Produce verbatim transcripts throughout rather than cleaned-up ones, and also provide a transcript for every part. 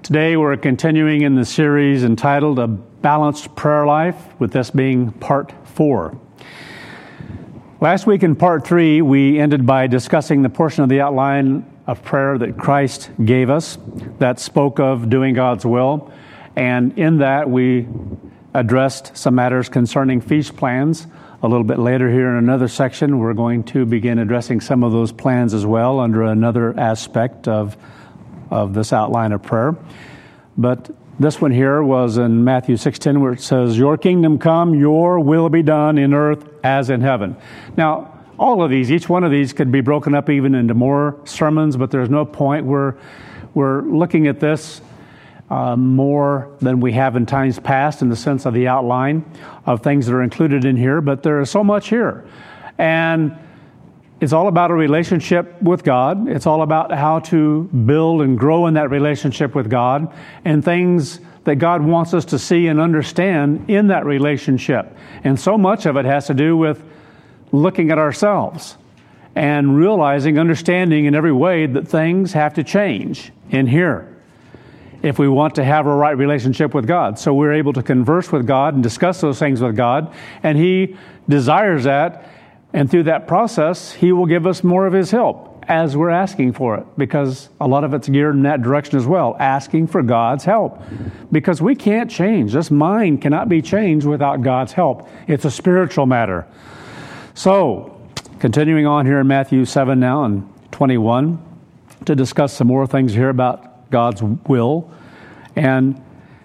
Today we're continuing in the series entitled A Balanced Prayer Life, with this being part four. Last week in part three, we ended by discussing the portion of the outline of prayer that Christ gave us that spoke of doing God's will. And in that, we addressed some matters concerning feast plans. A little bit later here in another section, we're going to begin addressing some of those plans as well under another aspect of of this outline of prayer. But this one here was in Matthew six ten, where it says, "Your kingdom come, your will be done in earth as in heaven." Now, all of these, each one of these could be broken up even into more sermons, but there's no point. We're, we're looking at this uh, more than we have in times past in the sense of the outline of things that are included in here, but there is so much here. And it's all about a relationship with God. It's all about how to build and grow in that relationship with God and things that God wants us to see and understand in that relationship. And so much of it has to do with looking at ourselves and realizing, understanding in every way that things have to change in here if we want to have a right relationship with God. So we're able to converse with God and discuss those things with God, and He desires that. And through that process, He will give us more of His help as we're asking for it, because a lot of it's geared in that direction as well, asking for God's help. Because we can't change. This mind cannot be changed without God's help. It's a spiritual matter. So, continuing on here in Matthew seven now and twenty-one, to discuss some more things here about God's will. And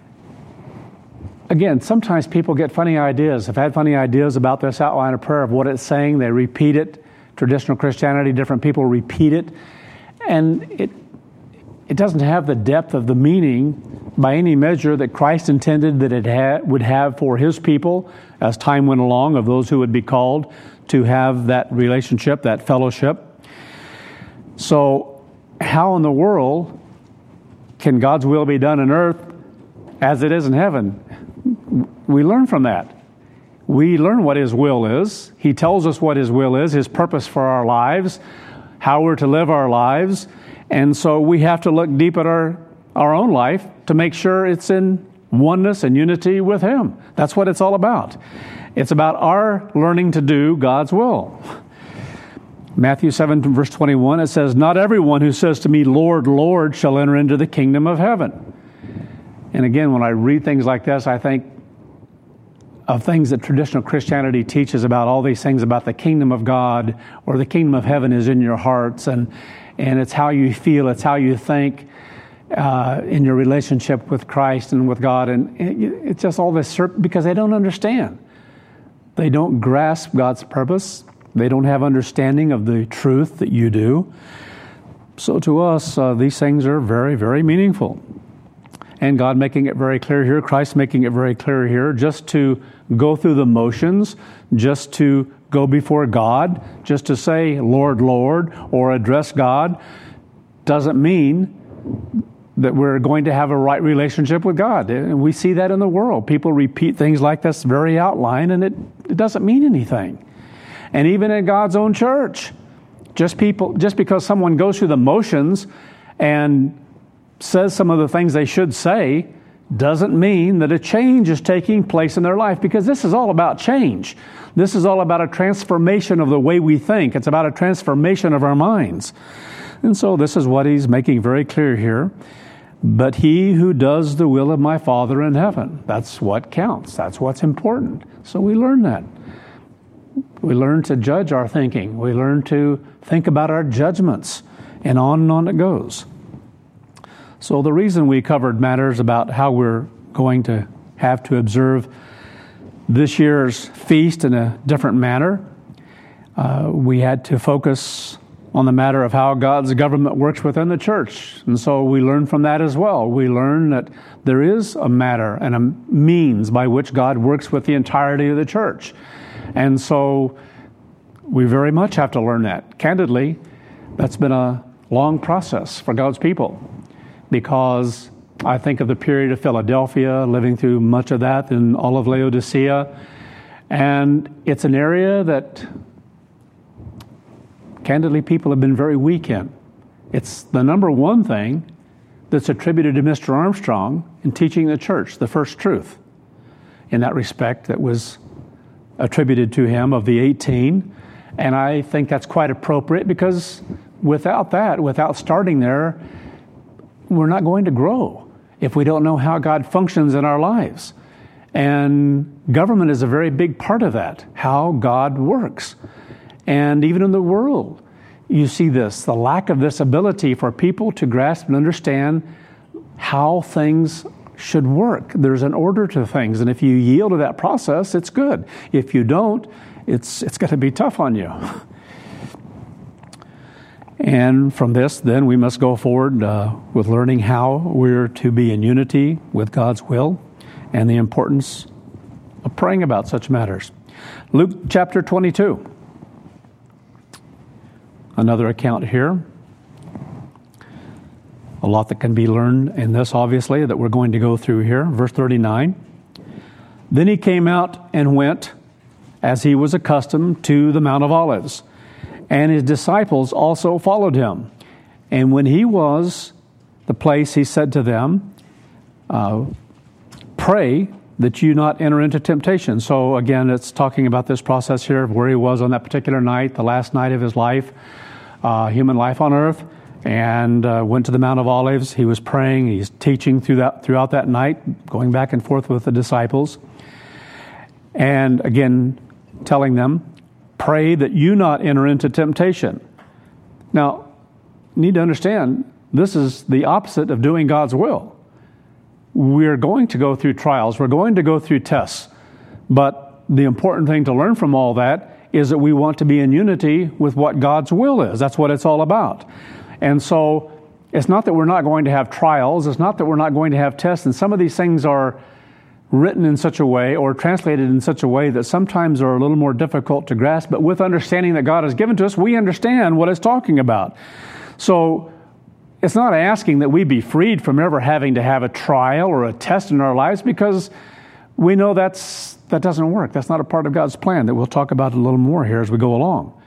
again, sometimes people get funny ideas. Have had funny ideas about this outline of prayer, of what it's saying. They repeat it. Traditional Christianity, different people repeat it. And it it doesn't have the depth of the meaning by any measure that Christ intended that it ha- would have for His people as time went along, of those who would be called to have that relationship, that fellowship. So how in the world can God's will be done on earth as it is in heaven? We learn from that. We learn what His will is. He tells us what His will is, His purpose for our lives, how we're to live our lives. And so we have to look deep at our, our own life to make sure it's in oneness and unity with Him. That's what it's all about. It's about our learning to do God's will. Matthew seven, verse twenty-one, it says, "Not everyone who says to me, 'Lord, Lord,' shall enter into the kingdom of heaven." And again, when I read things like this, I think of things that traditional Christianity teaches about all these things about the kingdom of God, or the kingdom of heaven is in your hearts, and and it's how you feel, it's how you think uh, in your relationship with Christ and with God. And it, it's just all this, because they don't understand. They don't grasp God's purpose. They don't have understanding of the truth that you do. So to us, uh, these things are very, very meaningful. And God making it very clear here, Christ making it very clear here, just to go through the motions, just to go before God, just to say, "Lord, Lord," or address God, doesn't mean that we're going to have a right relationship with God. And we see that in the world. People repeat things like this very outline, and it, it doesn't mean anything. And even in God's own church, just people, just because someone goes through the motions and says some of the things they should say, doesn't mean that a change is taking place in their life, because this is all about change. This is all about a transformation of the way we think. It's about a transformation of our minds. And so this is what He's making very clear here. "But he who does the will of my Father in heaven," that's what counts. That's what's important. So we learn that. We learn to judge our thinking. We learn to think about our judgments, and on and on it goes. So the reason we covered matters about how we're going to have to observe this year's feast in a different manner, uh, we had to focus on the matter of how God's government works within the church. And so we learn from that as well. We learn that there is a matter and a means by which God works with the entirety of the church. And so we very much have to learn that. Candidly, that's been a long process for God's people, because I think of the period of Philadelphia, living through much of that, and all of Laodicea. And it's an area that, candidly, people have been very weak in. It's the number one thing that's attributed to Mister Armstrong in teaching the church the first truth in that respect that was attributed to him of the eighteen. And I think that's quite appropriate, because without that, without starting there, we're not going to grow if we don't know how God functions in our lives. And government is a very big part of that, how God works. And even in the world, you see this, the lack of this ability for people to grasp and understand how things should work. There's an order to things, and if you yield to that process, it's good. If you don't, it's it's going to be tough on you. And from this, then, we must go forward uh, with learning how we're to be in unity with God's will and the importance of praying about such matters. Luke chapter twenty-two. Another account here. A lot that can be learned in this, obviously, that we're going to go through here. Verse thirty-nine. Then he came out and went, as he was accustomed, to the Mount of Olives. And his disciples also followed him. And when he was the place, he said to them, uh, pray that you not enter into temptation. So again, it's talking about this process here of where he was on that particular night, the last night of his life, uh, human life on earth, and uh, went to the Mount of Olives. He was praying, he's teaching through that, throughout that night, going back and forth with the disciples. And again, telling them, pray that you not enter into temptation. Now, you need to understand, this is the opposite of doing God's will. We're going to go through trials. We're going to go through tests. But the important thing to learn from all that is that we want to be in unity with what God's will is. That's what it's all about. And so it's not that we're not going to have trials. It's not that we're not going to have tests. And some of these things are written in such a way or translated in such a way that sometimes are a little more difficult to grasp. But with understanding that God has given to us, we understand what it's talking about. So it's not asking that we be freed from ever having to have a trial or a test in our lives, because we know that's that doesn't work. That's not a part of God's plan. That we'll talk about it a little more here as we go along.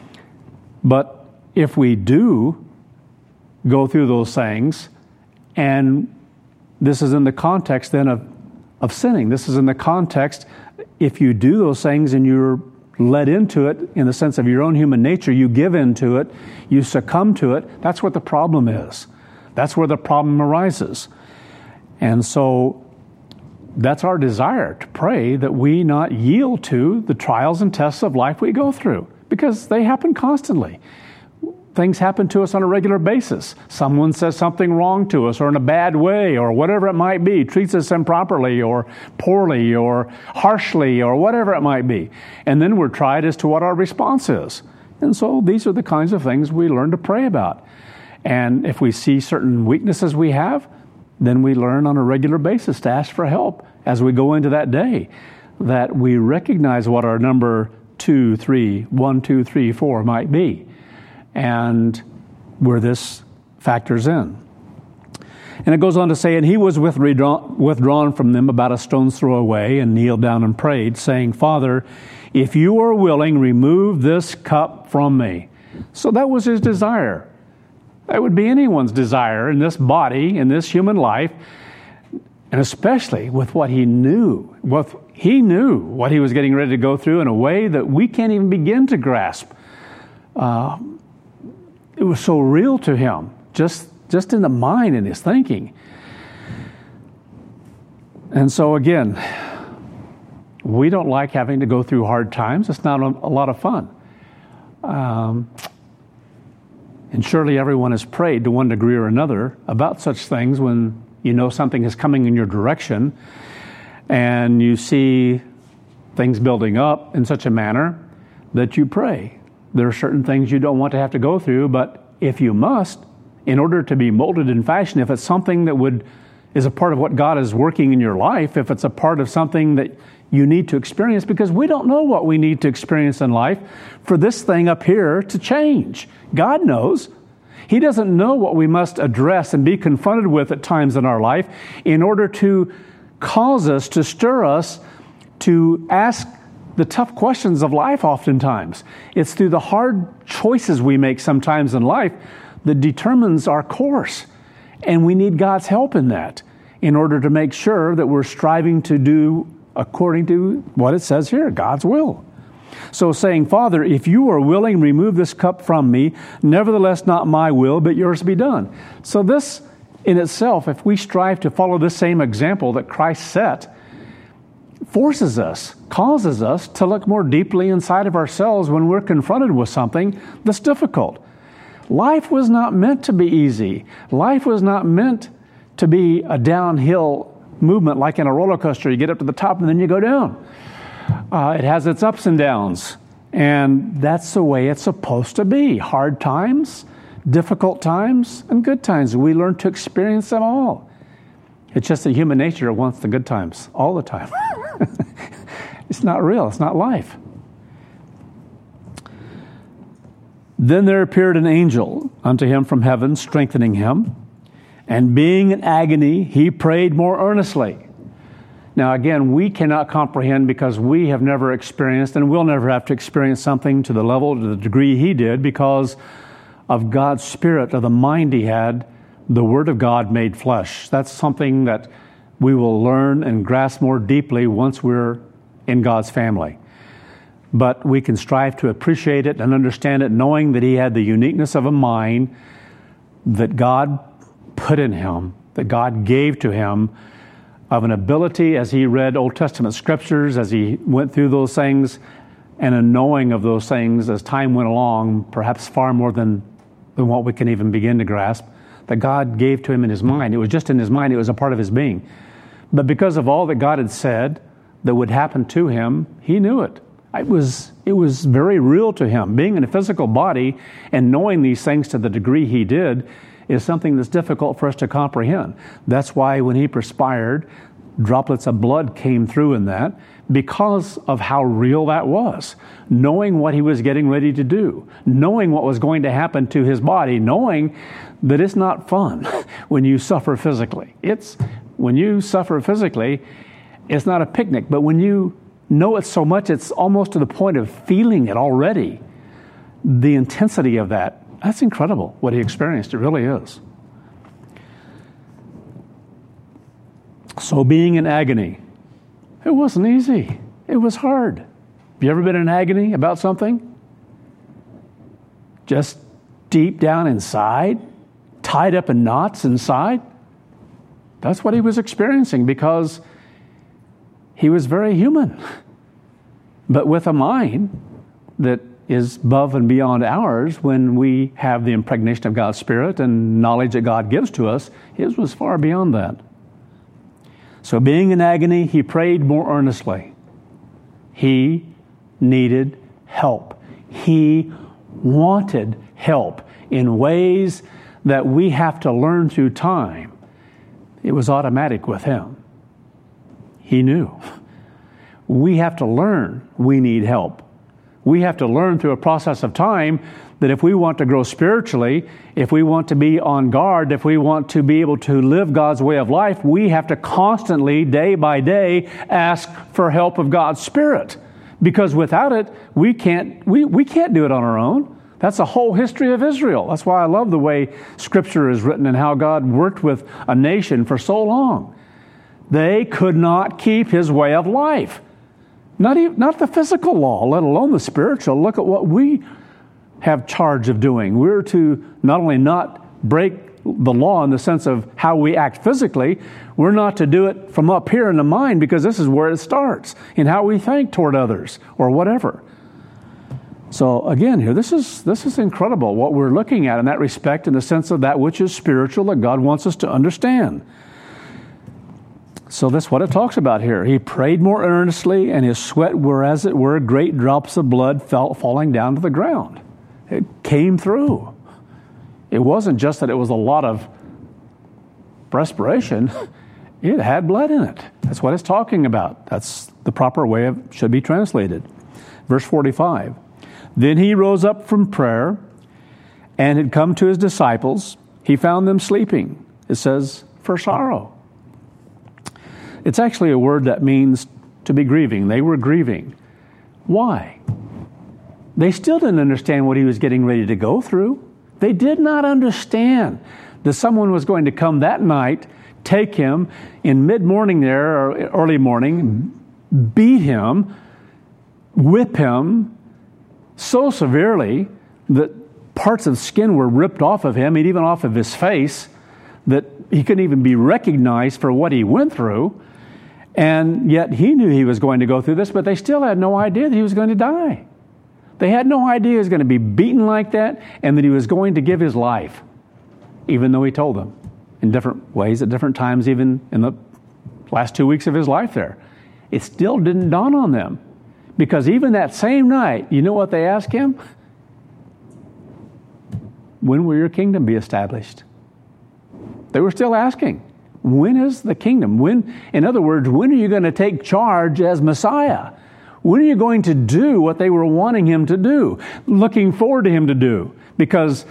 But if we do go through those things, and this is in the context then of of sinning. This is in the context, if you do those things and you're led into it in the sense of your own human nature, you give into it, you succumb to it, that's what the problem is. That's where the problem arises. And so that's our desire, to pray that we not yield to the trials and tests of life we go through, because they happen constantly. Things happen to us on a regular basis. Someone says something wrong to us or in a bad way or whatever it might be, treats us improperly or poorly or harshly or whatever it might be. And then we're tried as to what our response is. And so these are the kinds of things we learn to pray about. And if we see certain weaknesses we have, then we learn on a regular basis to ask for help as we go into that day, that we recognize what our number two, three, one, two, three, four might be, and where this factors in. And it goes on to say, and he was withdrawn, withdrawn from them about a stone's throw away, and kneeled down and prayed, saying, Father, if you are willing, remove this cup from me. So that was his desire. That would be anyone's desire in this body, in this human life, and especially with what he knew. What he knew what he was getting ready to go through in a way that we can't even begin to grasp. Uh, It was so real to him, just, just in the mind and his thinking. And so again, we don't like having to go through hard times. It's not a lot of fun. Um, and surely everyone has prayed to one degree or another about such things when you know something is coming in your direction and you see things building up in such a manner that you pray. There are certain things you don't want to have to go through, but if you must, in order to be molded in fashion, if it's something that would is a part of what God is working in your life, if it's a part of something that you need to experience, because we don't know what we need to experience in life for this thing up here to change. God knows. He doesn't know what we must address and be confronted with at times in our life in order to cause us, to stir us, to ask the tough questions of life oftentimes. It's through the hard choices we make sometimes in life that determines our course. And we need God's help in that in order to make sure that we're striving to do according to what it says here, God's will. So saying, Father, if you are willing, remove this cup from me. Nevertheless, not my will, but yours be done. So this in itself, if we strive to follow this same example that Christ set, forces us, causes us to look more deeply inside of ourselves when we're confronted with something that's difficult. Life was not meant to be easy. Life was not meant to be a downhill movement like in a roller coaster. You get up to the top and then you go down. Uh, it has its ups and downs. And that's the way it's supposed to be. Hard times, difficult times, and good times. We learn to experience them all. It's just that human nature wants the good times all the time. It's not real. It's not life. Then there appeared an angel unto him from heaven, strengthening him. And being in agony, he prayed more earnestly. Now again, we cannot comprehend because we have never experienced and will never have to experience something to the level, to the degree he did, because of God's Spirit, of the mind he had, the Word of God made flesh. That's something that we will learn and grasp more deeply once we're in God's family. But we can strive to appreciate it and understand it, knowing that he had the uniqueness of a mind that God put in him, that God gave to him, of an ability as he read Old Testament scriptures, as he went through those things, and a knowing of those things as time went along, perhaps far more than, than what we can even begin to grasp, that God gave to him in his mind. It was just in his mind. It was a part of his being. But because of all that God had said that would happen to him, he knew it. It was, it was very real to him. Being in a physical body and knowing these things to the degree he did is something that's difficult for us to comprehend. That's why when he perspired, droplets of blood came through in that, because of how real that was. Knowing what he was getting ready to do, knowing what was going to happen to his body, knowing that it's not fun when you suffer physically. It's when you suffer physically, it's not a picnic, but when you know it so much, it's almost to the point of feeling it already. The intensity of that, that's incredible what he experienced. It really is. So being in agony, it wasn't easy. It was hard. Have you ever been in agony about something? Just deep down inside, tied up in knots inside? That's what he was experiencing, because he was very human, but with a mind that is above and beyond ours. When we have the impregnation of God's Spirit and knowledge that God gives to us, his was far beyond that. So being in agony, he prayed more earnestly. He needed help. He wanted help in ways that we have to learn through time. It was automatic with him. He knew. We have to learn we need help. We have to learn through a process of time that if we want to grow spiritually, if we want to be on guard, if we want to be able to live God's way of life, we have to constantly, day by day, ask for help of God's Spirit. Because without it, we can't, we, we can't do it on our own. That's the whole history of Israel. That's why I love the way Scripture is written and how God worked with a nation for so long. They could not keep his way of life. Not even, not the physical law, let alone the spiritual. Look at what we have charge of doing. We're to not only not break the law in the sense of how we act physically, we're not to do it from up here in the mind, because this is where it starts, in how we think toward others or whatever. So again here, this is this is incredible what we're looking at in that respect, in the sense of that which is spiritual that God wants us to understand. So that's what it talks about here. He prayed more earnestly, and his sweat were, as it were, great drops of blood fell, falling down to the ground. It came through. It wasn't just that it was a lot of perspiration. It had blood in it. That's what it's talking about. That's the proper way it should be translated. Verse forty-five. Then he rose up from prayer and had come to his disciples. He found them sleeping. It says, for sorrow. It's actually a word that means to be grieving. They were grieving. Why? They still didn't understand what he was getting ready to go through. They did not understand that someone was going to come that night, take him in mid-morning there, or early morning, beat him, whip him so severely that parts of skin were ripped off of him, and even off of his face, that he couldn't even be recognized for what he went through. And yet he knew he was going to go through this, but they still had no idea that he was going to die. They had no idea he was going to be beaten like that and that he was going to give his life, even though he told them in different ways at different times, even in the last two weeks of his life there. It still didn't dawn on them, because even that same night, you know what they asked him? When will your kingdom be established? They were still asking. When is the kingdom? When, in other words, when are you going to take charge as Messiah? When are you going to do what they were wanting him to do, looking forward to him to do? Because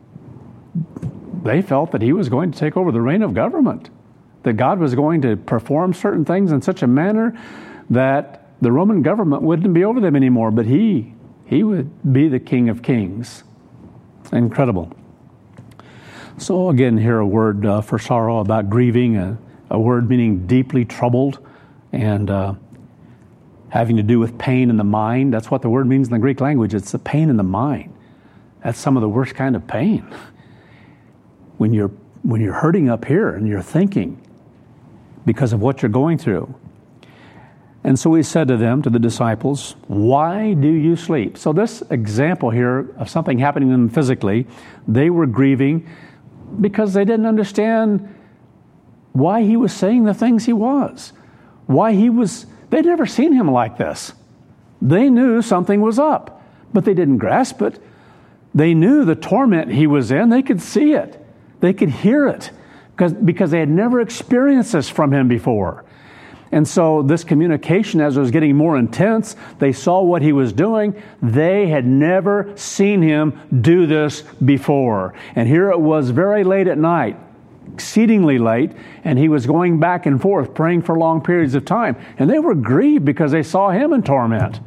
they felt that he was going to take over the reign of government, that God was going to perform certain things in such a manner that the Roman government wouldn't be over them anymore, but he, he would be the King of Kings. Incredible. So again, here a word uh, for sorrow, about grieving, a, a word meaning deeply troubled, and uh, having to do with pain in the mind. That's what the word means in the Greek language. It's the pain in the mind. That's some of the worst kind of pain. When you're when you're hurting up here and you're thinking because of what you're going through. And so he said to them, to the disciples, why do you sleep? So this example here of something happening to them physically, they were grieving because they didn't understand why he was saying the things he was. Why he was, they'd never seen him like this. They knew something was up, but they didn't grasp it. They knew the torment he was in. They could see it. They could hear it because, because they had never experienced this from him before. And so this communication, as it was getting more intense, they saw what he was doing. They had never seen him do this before. And here it was very late at night, exceedingly late, and he was going back and forth, praying for long periods of time. And they were grieved because they saw him in torment.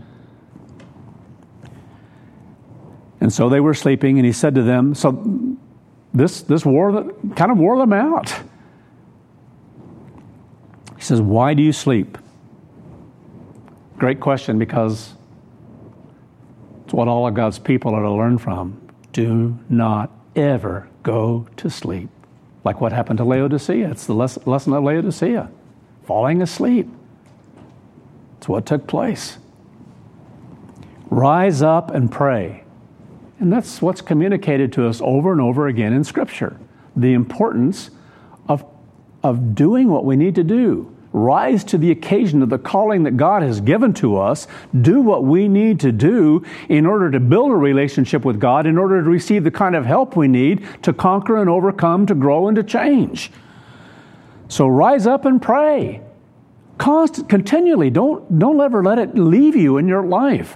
And so they were sleeping, and he said to them, so this, this wore the, kind of wore them out. He says, why do you sleep? Great question, because it's what all of God's people are to learn from. Do not ever go to sleep. Like what happened to Laodicea. It's the les- lesson of Laodicea. Falling asleep. It's what took place. Rise up and pray. And that's what's communicated to us over and over again in Scripture. The importance of, of doing what we need to do. Rise to the occasion of the calling that God has given to us. Do what we need to do in order to build a relationship with God, in order to receive the kind of help we need to conquer and overcome, to grow and to change. So rise up and pray. Constant, continually. Don't, don't ever let it leave you in your life.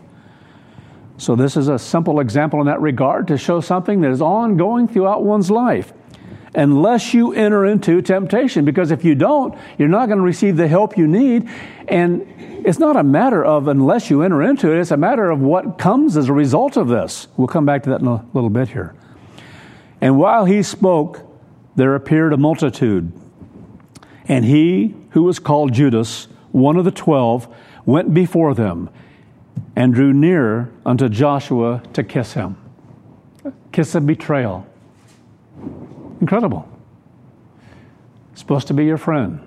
So this is a simple example in that regard to show something that is ongoing throughout one's life. Unless you enter into temptation. Because if you don't, you're not going to receive the help you need. And it's not a matter of unless you enter into it, it's a matter of what comes as a result of this. We'll come back to that in a little bit here. And while he spoke, there appeared a multitude. And he, who was called Judas, one of the twelve, went before them and drew near unto Joshua to kiss him. Kiss of betrayal. Incredible. Supposed to be your friend.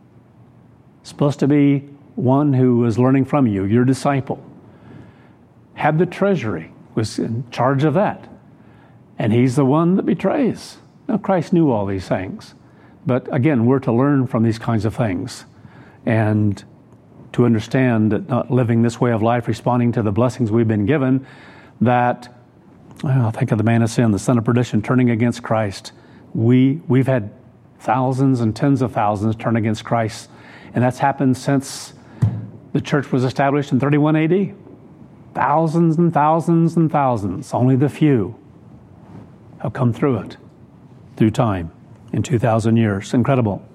Supposed to be one who is learning from you, your disciple. Had the treasury, was in charge of that. And he's the one that betrays. Now, Christ knew all these things. But again, we're to learn from these kinds of things. And to understand that not living this way of life, responding to the blessings we've been given, that, well, think of the man of sin, the son of perdition, turning against Christ. We, we've had thousands and tens of thousands turn against Christ. And that's happened since the church was established in thirty-one A D. Thousands and thousands and thousands. Only the few have come through it, through time, in two thousand years. Incredible.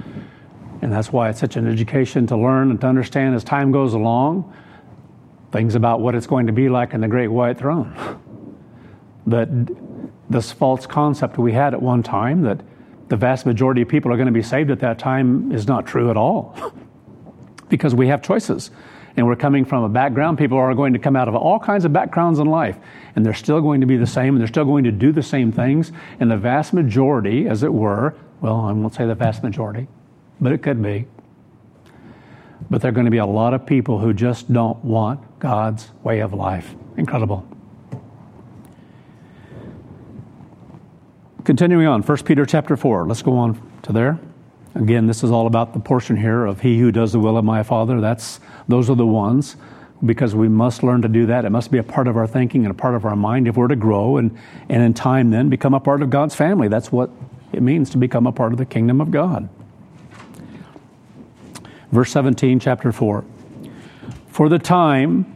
And that's why it's such an education to learn and to understand as time goes along, things about what it's going to be like in the great white throne. That this false concept we had at one time that the vast majority of people are going to be saved at that time is not true at all. Because we have choices. And we're coming from a background. People are going to come out of all kinds of backgrounds in life. And they're still going to be the same. And they're still going to do the same things. And the vast majority, as it were, well, I won't say the vast majority, but it could be. But there are going to be a lot of people who just don't want God's way of life. Incredible. Continuing on, First Peter chapter four. Let's go on to there. Again, this is all about the portion here of he who does the will of my Father. That's those are the ones, because we must learn to do that. It must be a part of our thinking and a part of our mind if we're to grow and, and in time then become a part of God's family. That's what it means to become a part of the kingdom of God. Verse seventeen, chapter four. For the time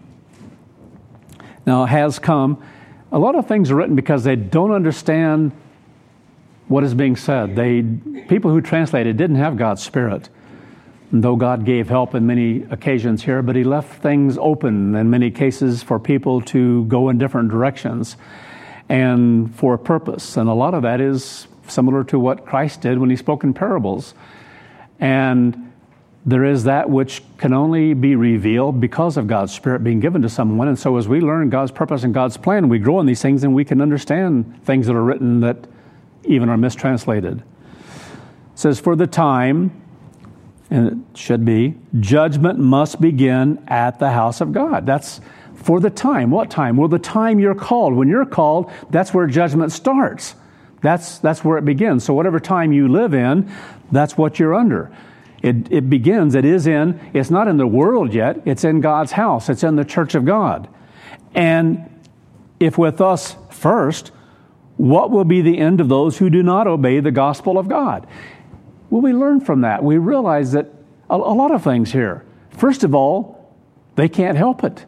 now has come. A lot of things are written because they don't understand what is being said. They people who translated didn't have God's Spirit. And though God gave help in many occasions here, but he left things open in many cases for people to go in different directions and for a purpose. And a lot of that is similar to what Christ did when he spoke in parables. And there is that which can only be revealed because of God's Spirit being given to someone. And so as we learn God's purpose and God's plan, we grow in these things and we can understand things that are written that even are mistranslated. It says, for the time, and it should be, judgment must begin at the house of God. That's for the time. What time? Well, the time you're called. When you're called, that's where judgment starts. That's that's where it begins. So whatever time you live in, that's what you're under. It, it begins, it is in, it's not in the world yet, it's in God's house. It's in the church of God. And if with us first, what will be the end of those who do not obey the gospel of God? Well, we learn from that. We realize that a, a lot of things here. First of all, they can't help it.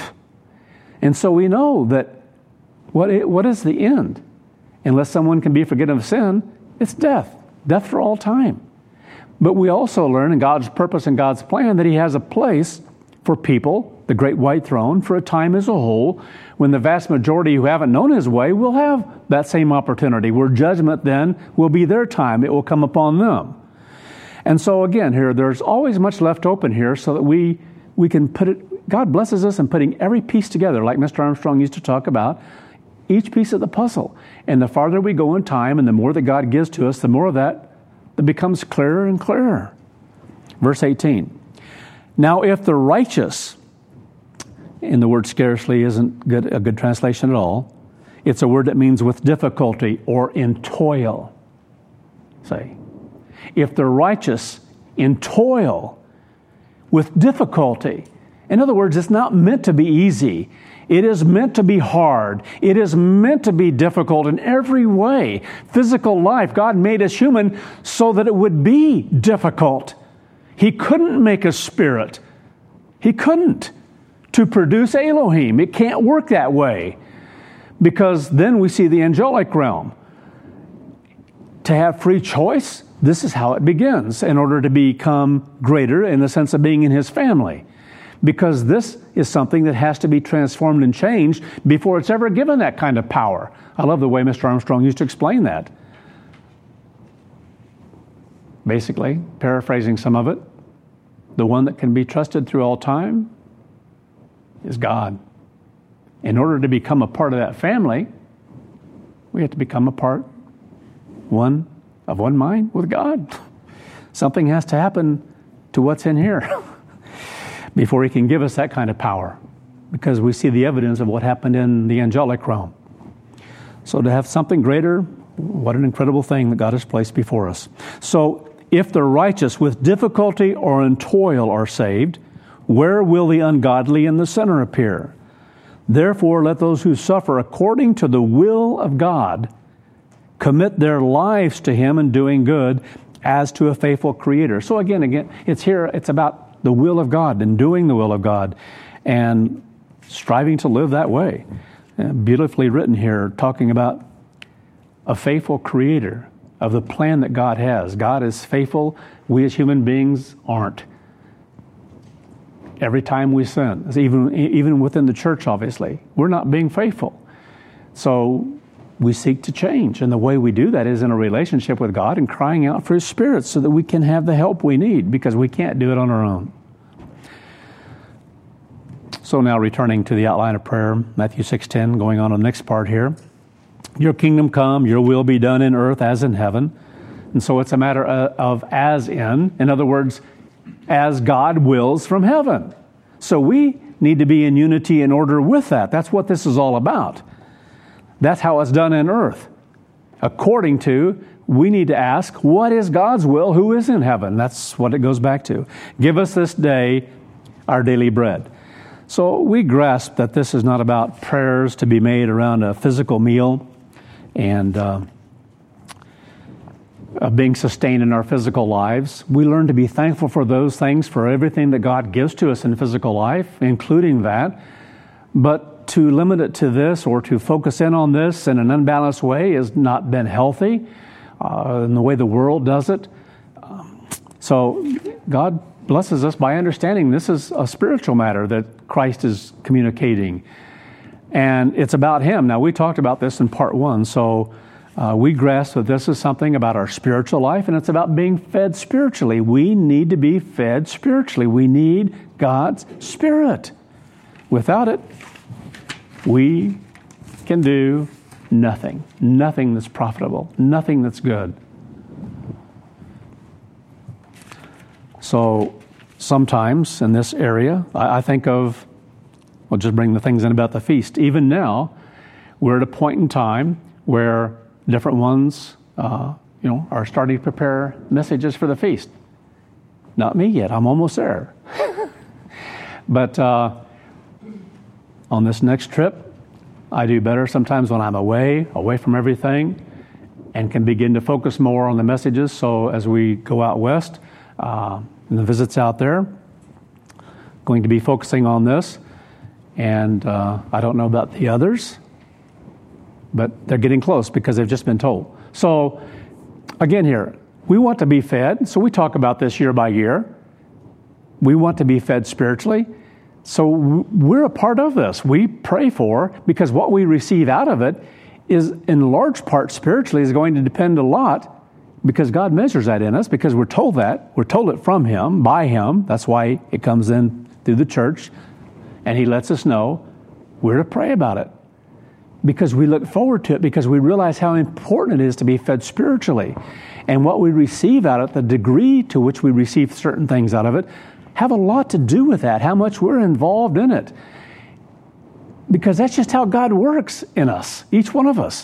And so we know that what it, what is the end? Unless someone can be forgiven of sin, it's death. Death for all time. But we also learn in God's purpose and God's plan that he has a place for people, the great white throne, for a time as a whole, when the vast majority who haven't known his way will have that same opportunity, where judgment then will be their time. It will come upon them. And so again, here, there's always much left open here so that we we can put it, God blesses us in putting every piece together, like Mister Armstrong used to talk about, each piece of the puzzle. And the farther we go in time and the more that God gives to us, the more of that that becomes clearer and clearer. Verse eighteen. Now, if the righteous, and the word scarcely isn't good, a good translation at all. It's a word that means with difficulty or in toil. Say, if the righteous in toil with difficulty. In other words, it's not meant to be easy. It is meant to be hard. It is meant to be difficult in every way. Physical life, God made us human so that it would be difficult. He couldn't make a spirit. He couldn't to produce Elohim. It can't work that way, because then we see the angelic realm. To have free choice, this is how it begins in order to become greater in the sense of being in his family. Because this is something that has to be transformed and changed before it's ever given that kind of power. I love the way Mister Armstrong used to explain that. Basically, paraphrasing some of it, the one that can be trusted through all time is God. In order to become a part of that family, we have to become a part, one of one mind with God. Something has to happen to what's in here before he can give us that kind of power, because we see the evidence of what happened in the angelic realm. So to have something greater, what an incredible thing that God has placed before us. So if the righteous with difficulty or in toil are saved, where will the ungodly and the sinner appear? Therefore, let those who suffer according to the will of God commit their lives to him in doing good as to a faithful creator. So again, again, it's here, it's about the will of God and doing the will of God and striving to live that way. And beautifully written here, talking about a faithful creator of the plan that God has. God is faithful. We as human beings aren't. Every time we sin, even, even within the church, obviously, we're not being faithful. So we seek to change. And the way we do that is in a relationship with God and crying out for His Spirit so that we can have the help we need, because we can't do it on our own. So now returning to the outline of prayer, Matthew six ten, going on to the next part here. Your kingdom come, your will be done in earth as in heaven. And so it's a matter of as in. In other words, as God wills from heaven. So we need to be in unity in order with that. That's what this is all about. That's how it's done in earth. According to, we need to ask, what is God's will? Who is in heaven? That's what it goes back to. Give us this day our daily bread. So we grasp that this is not about prayers to be made around a physical meal and uh, of being sustained in our physical lives. We learn to be thankful for those things, for everything that God gives to us in physical life, including that. But to limit it to this or to focus in on this in an unbalanced way has not been healthy uh, in the way the world does it. Um, so God blesses us by understanding this is a spiritual matter that Christ is communicating. And it's about Him. Now, we talked about this in part one, so uh, we grasp that this is something about our spiritual life, and it's about being fed spiritually. We need to be fed spiritually. We need God's Spirit. Without it, we can do nothing. Nothing that's profitable. Nothing that's good. So sometimes in this area, I, I think of, we'll just bring the things in about the feast. Even now, we're at a point in time where different ones, uh, you know, are starting to prepare messages for the feast. Not me yet. I'm almost there. But uh, on this next trip, I do better sometimes when I'm away, away from everything, and can begin to focus more on the messages. So as we go out west, uh, and the visits out there, going to be focusing on this. And uh, I don't know about the others, but they're getting close because they've just been told. So again here, we want to be fed. So we talk about this year by year. We want to be fed spiritually. So we're a part of this. We pray for, because what we receive out of it is in large part spiritually is going to depend a lot, because God measures that in us, because we're told that. We're told it from Him, by Him. That's why it comes in through the church. And He lets us know we're to pray about it, because we look forward to it, because we realize how important it is to be fed spiritually. And what we receive out of it, the degree to which we receive certain things out of it, have a lot to do with that, how much we're involved in it. Because that's just how God works in us, each one of us.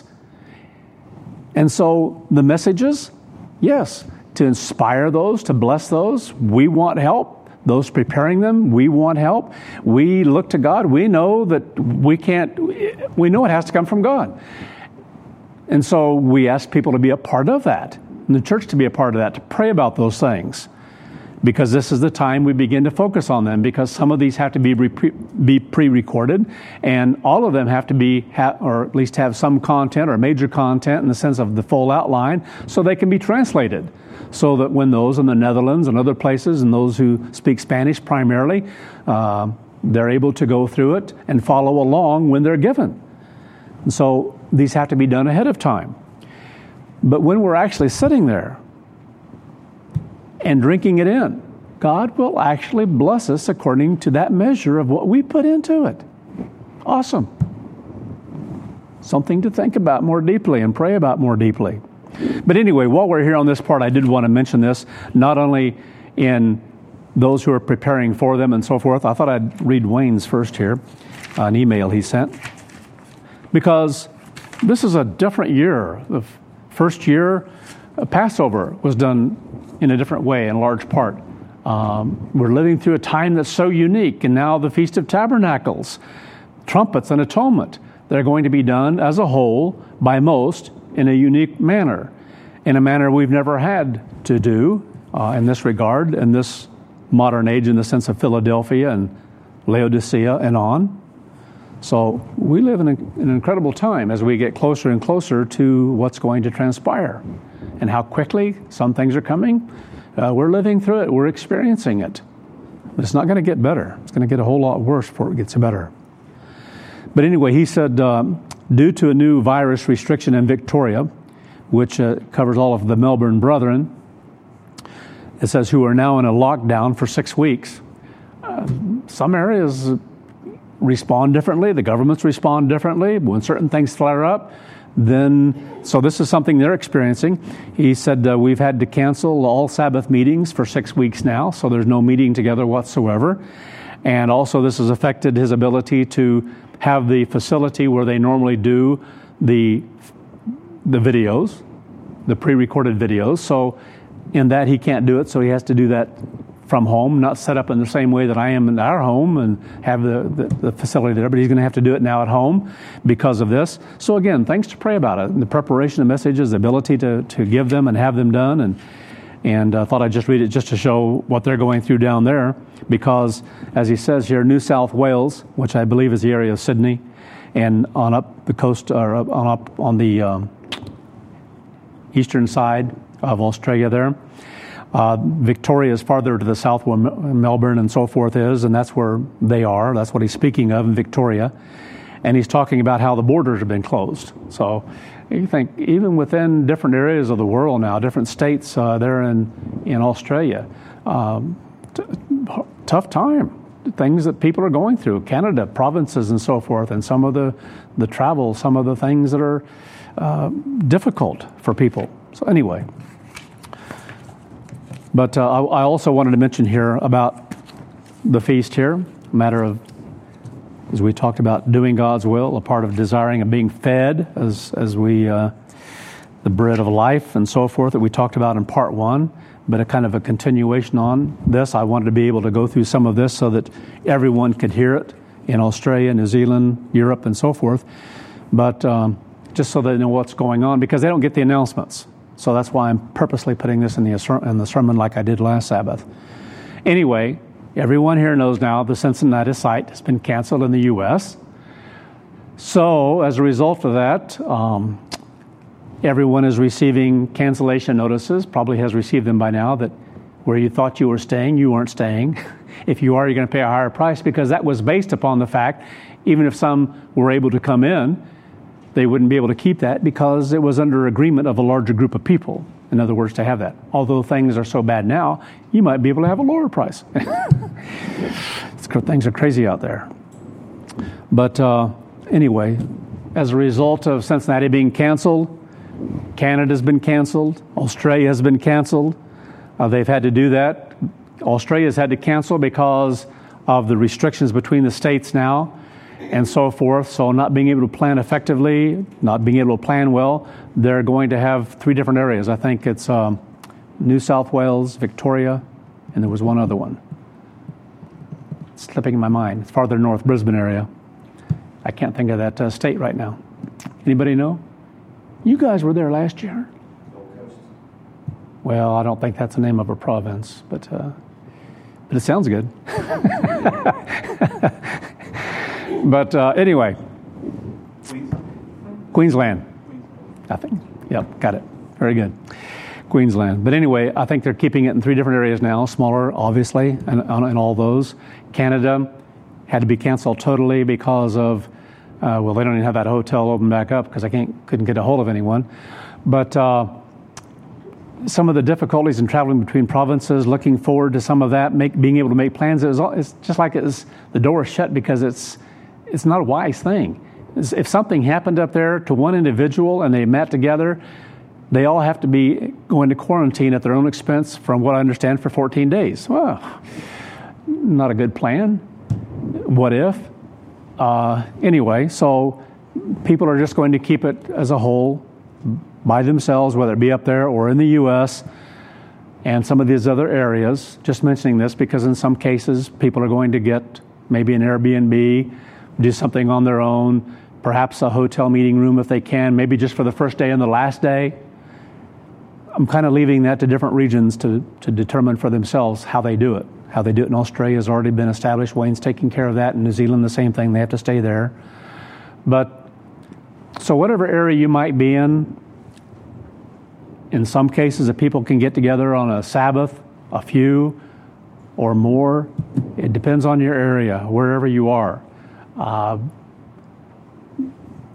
And so the messages, yes, to inspire those, to bless those, we want help. Those preparing them, we want help. We look to God. We know that we can't, we know it has to come from God. And so we ask people to be a part of that, and the church to be a part of that, to pray about those things. Because this is the time we begin to focus on them, because some of these have to be re- be pre-recorded, and all of them have to be, ha- or at least have some content or major content in the sense of the full outline, so they can be translated. So that when those in the Netherlands and other places, and those who speak Spanish primarily, uh, they're able to go through it and follow along when they're given. And so these have to be done ahead of time. But when we're actually sitting there and drinking it in, God will actually bless us according to that measure of what we put into it. Awesome. Something to think about more deeply and pray about more deeply. But anyway, while we're here on this part, I did want to mention this, not only in those who are preparing for them and so forth. I thought I'd read Wayne's first here, uh, an email he sent. Because this is a different year. The first year, uh, Passover was done in a different way, in large part. Um, we're living through a time that's so unique, and now the Feast of Tabernacles, trumpets and atonement, they're going to be done as a whole by most in a unique manner, in a manner we've never had to do uh, in this regard, in this modern age, in the sense of Philadelphia and Laodicea and on. So we live in, a, in an incredible time as we get closer and closer to what's going to transpire, and how quickly some things are coming. Uh, we're living through it. We're experiencing it. But it's not going to get better. It's going to get a whole lot worse before it gets better. But anyway, he said, um, due to a new virus restriction in Victoria, which uh, covers all of the Melbourne Brethren, it says, who are now in a lockdown for six weeks. Uh, some areas respond differently. The governments respond differently. When certain things flare up, then, so this is something they're experiencing. He said, uh, we've had to cancel all Sabbath meetings for six weeks now, so there's no meeting together whatsoever. And also this has affected his ability to have the facility where they normally do the the videos, the pre-recorded videos. So in that he can't do it, so he has to do that from home, not set up in the same way that I am in our home and have the, the, the facility there, but he's going to have to do it now at home because of this. So again, things to pray about it. The preparation of messages, the ability to, to give them and have them done. And and I uh, thought I'd just read it just to show what they're going through down there, because as he says here, New South Wales, which I believe is the area of Sydney, and on up the coast, or on up on the um, eastern side of Australia there. Uh, Victoria is farther to the south where Melbourne and so forth is, and that's where they are. That's what he's speaking of in Victoria. And he's talking about how the borders have been closed. So you think even within different areas of the world now, different states uh, there in, in Australia, um, t- tough time, things that people are going through, Canada, provinces and so forth, and some of the, the travel, some of the things that are uh, difficult for people. So anyway. But uh, I also wanted to mention here about the feast here, a matter of, as we talked about, doing God's will, a part of desiring and being fed as as we, uh, the bread of life and so forth that we talked about in part one, but a kind of a continuation on this. I wanted to be able to go through some of this so that everyone could hear it in Australia, New Zealand, Europe, and so forth, but um, just so they know what's going on, because they don't get the announcements. So that's why I'm purposely putting this in the, in the sermon like I did last Sabbath. Anyway, everyone here knows now the Cincinnati site has been canceled in the U S. So as a result of that, um, everyone is receiving cancellation notices, probably has received them by now, that where you thought you were staying, you weren't staying. If you are, you're going to pay a higher price, because that was based upon the fact, even if some were able to come in, they wouldn't be able to keep that because it was under agreement of a larger group of people. In other words, to have that. Although things are so bad now, you might be able to have a lower price. Things are crazy out there. But uh, anyway, as a result of Cincinnati being canceled, Canada's been canceled, Australia has been canceled. Uh, they've had to do that. Australia's had to cancel because of the restrictions between the states now, and so forth. So not being able to plan effectively, not being able to plan well, they're going to have three different areas. I think it's um, New South Wales, Victoria, and there was one other one. It's slipping in my mind. It's farther north, Brisbane area. I can't think of that uh, state right now. Anybody know? You guys were there last year. Well, I don't think that's the name of a province, but uh, but it sounds good. But uh, anyway, Queensland. I think. Yep, got it. Very good. Queensland. But anyway, I think they're keeping it in three different areas now, smaller, obviously, and, and all those. Canada had to be canceled totally because of, uh, well, they don't even have that hotel open back up because I can't couldn't get a hold of anyone. But uh, some of the difficulties in traveling between provinces, looking forward to some of that, make, being able to make plans, it was all, it's just like it was, the door is shut because it's it's not a wise thing. If something happened up there to one individual and they met together, they all have to be going to quarantine at their own expense, from what I understand, for fourteen days. Well, not a good plan. What if? Uh, anyway, so people are just going to keep it as a whole by themselves, whether it be up there or in the U S and some of these other areas. Just mentioning this because in some cases people are going to get maybe an Airbnb, do something on their own, perhaps a hotel meeting room if they can, maybe just for the first day and the last day. I'm kind of leaving that to different regions to, to determine for themselves how they do it. How they do it in Australia has already been established. Wayne's taking care of that. In New Zealand, the same thing. They have to stay there. But so whatever area you might be in, in some cases, if people can get together on a Sabbath, a few or more, it depends on your area, wherever you are. Uh,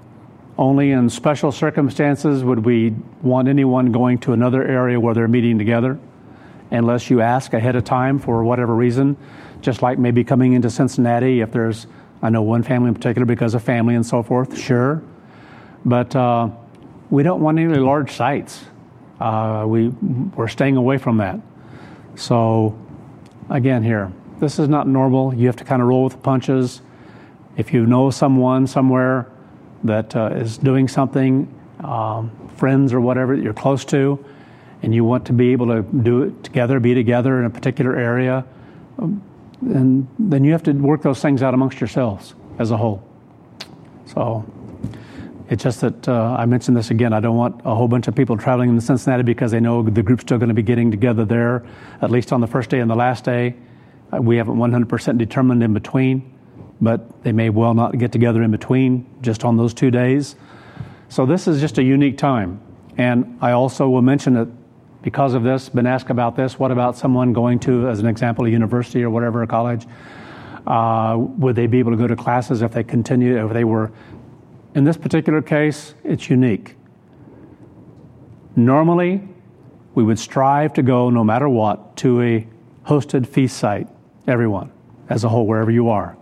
Only in special circumstances would we want anyone going to another area where they're meeting together, unless you ask ahead of time for whatever reason, just like maybe coming into Cincinnati if there's, I know one family in particular because of family and so forth, sure. But uh, we don't want any large sites. Uh, we, we're staying away from that. So, again here, this is not normal. You have to kind of roll with the punches. If you know someone somewhere that uh, is doing something, um, friends or whatever that you're close to, and you want to be able to do it together, be together in a particular area, um, and then you have to work those things out amongst yourselves as a whole. So it's just that uh, I mentioned this again. I don't want a whole bunch of people traveling into Cincinnati because they know the group's still going to be getting together there, at least on the first day and the last day. Uh, we haven't one hundred percent determined in between, but they may well not get together in between just on those two days. So this is just a unique time. And I also will mention that because of this, been asked about this, what about someone going to, as an example, a university or whatever, a college? Uh, would they be able to go to classes if they continue, if they were, in this particular case, it's unique. Normally, we would strive to go, no matter what, to a hosted feast site, everyone, as a whole, wherever you are.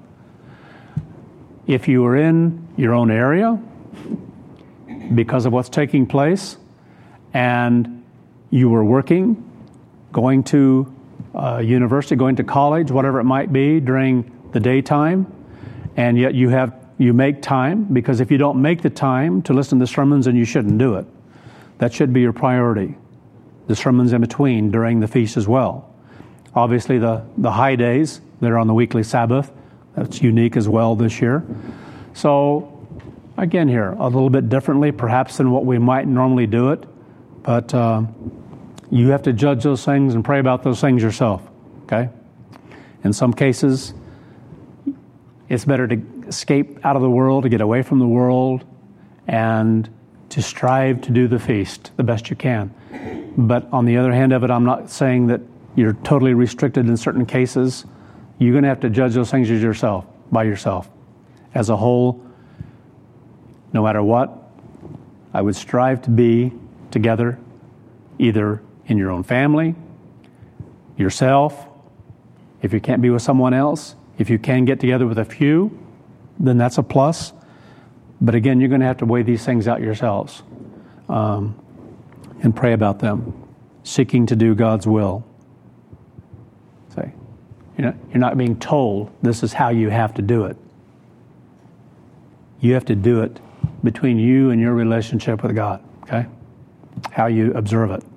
If you are in your own area, because of what's taking place, and you were working, going to uh, university, going to college, whatever it might be during the daytime, and yet you have you make time, because if you don't make the time to listen to sermons, then you shouldn't do it. That should be your priority. The sermons in between during the feast as well. Obviously, the, the high days, they're on the weekly Sabbath. That's unique as well this year. So, again here, a little bit differently perhaps than what we might normally do it, but uh, you have to judge those things and pray about those things yourself, okay? In some cases, it's better to escape out of the world, to get away from the world, and to strive to do the feast the best you can. But on the other hand of it, I'm not saying that you're totally restricted in certain cases. You're going to have to judge those things as yourself, by yourself. As a whole, no matter what, I would strive to be together, either in your own family, yourself, if you can't be with someone else. If you can get together with a few, then that's a plus. But again, you're going to have to weigh these things out yourselves um, and pray about them, seeking to do God's will. Say, you know, you're not being told this is how you have to do it. You have to do it between you and your relationship with God, okay? How you observe it.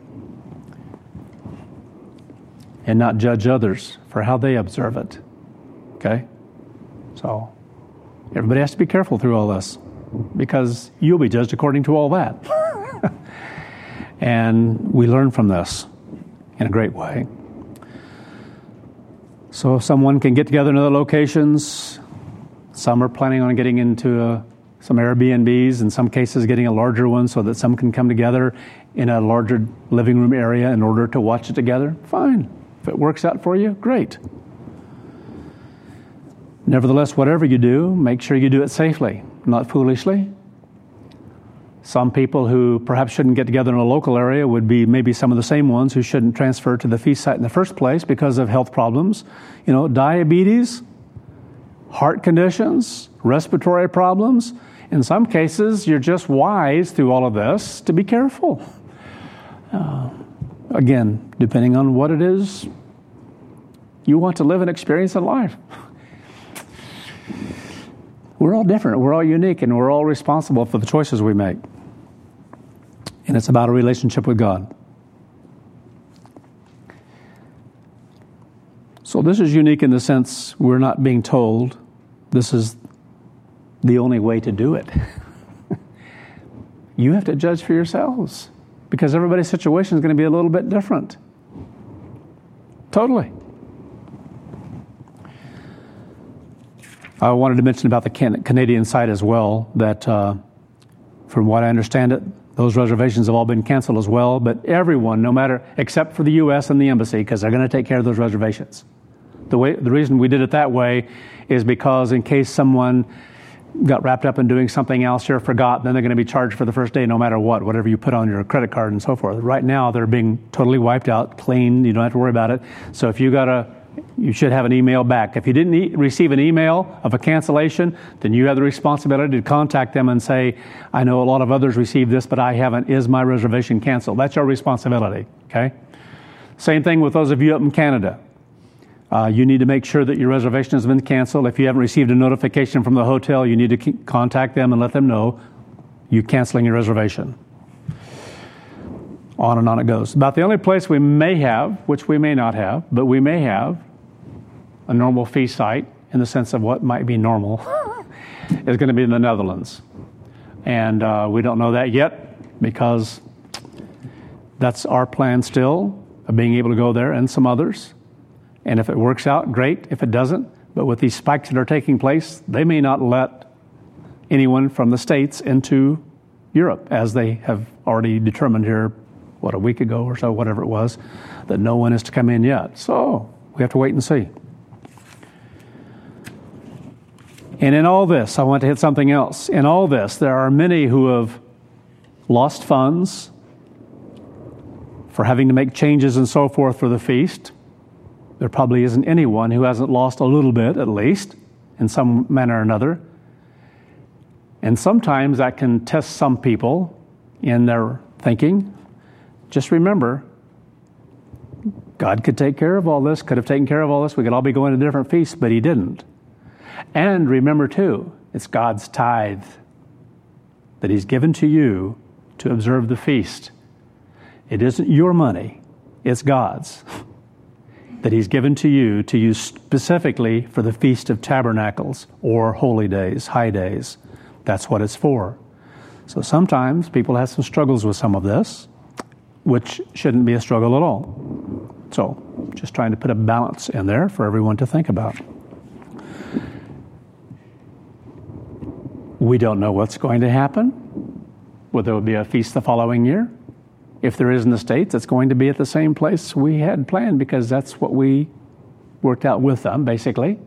And not judge others for how they observe it, okay? So everybody has to be careful through all this, because you'll be judged according to all that. And we learn from this in a great way. So if someone can get together in other locations, some are planning on getting into uh, some Airbnbs, in some cases getting a larger one so that some can come together in a larger living room area in order to watch it together. Fine. If it works out for you, great. Nevertheless, whatever you do, make sure you do it safely, not foolishly. Some people who perhaps shouldn't get together in a local area would be maybe some of the same ones who shouldn't transfer to the feast site in the first place because of health problems. You know, diabetes, heart conditions, respiratory problems. In some cases, you're just wise through all of this to be careful. Uh, again, depending on what it is you want to live and experience in life. We're all different. We're all unique, and we're all responsible for the choices we make. And it's about a relationship with God. So this is unique in the sense we're not being told this is the only way to do it. You have to judge for yourselves, because everybody's situation is going to be a little bit different. Totally. I wanted to mention about the Can- Canadian site as well, that uh, from what I understand it, those reservations have all been canceled as well, but everyone, no matter, except for the U S and the embassy, because they're going to take care of those reservations. The way, the reason we did it that way is because in case someone got wrapped up in doing something else here, forgot, then they're going to be charged for the first day no matter what, whatever you put on your credit card and so forth. Right now, they're being totally wiped out, clean. You don't have to worry about it. So if you got a, you should have an email back. If you didn't e- receive an email of a cancellation, then you have the responsibility to contact them and say, I know a lot of others received this, but I haven't. Is my reservation canceled? That's your responsibility, okay? Same thing with those of you up in Canada. Uh, you need to make sure that your reservation has been canceled. If you haven't received a notification from the hotel, you need to c- contact them and let them know you're canceling your reservation. On and on it goes. About the only place we may have, which we may not have, but we may have a normal fee site in the sense of what might be normal is going to be in the Netherlands. And uh, we don't know that yet because that's our plan still, of being able to go there and some others. And if it works out, great. If it doesn't, but with these spikes that are taking place, they may not let anyone from the States into Europe, as they have already determined here, what, a week ago or so, whatever it was, that no one is to come in yet. So we have to wait and see. And in all this, I want to hit something else. In all this, there are many who have lost funds for having to make changes and so forth for the feast. There probably isn't anyone who hasn't lost a little bit, at least, in some manner or another. And sometimes that can test some people in their thinking. Just remember, God could take care of all this, could have taken care of all this. We could all be going to different feasts, but He didn't. And remember, too, it's God's tithe that He's given to you to observe the feast. It isn't your money, it's God's, that He's given to you to use specifically for the Feast of Tabernacles or holy days, high days. That's what it's for. So sometimes people have some struggles with some of this, which shouldn't be a struggle at all. So just trying to put a balance in there for everyone to think about. We don't know what's going to happen, whether there will be a feast the following year. If there is in the States, it's going to be at the same place we had planned because that's what we worked out with them, basically,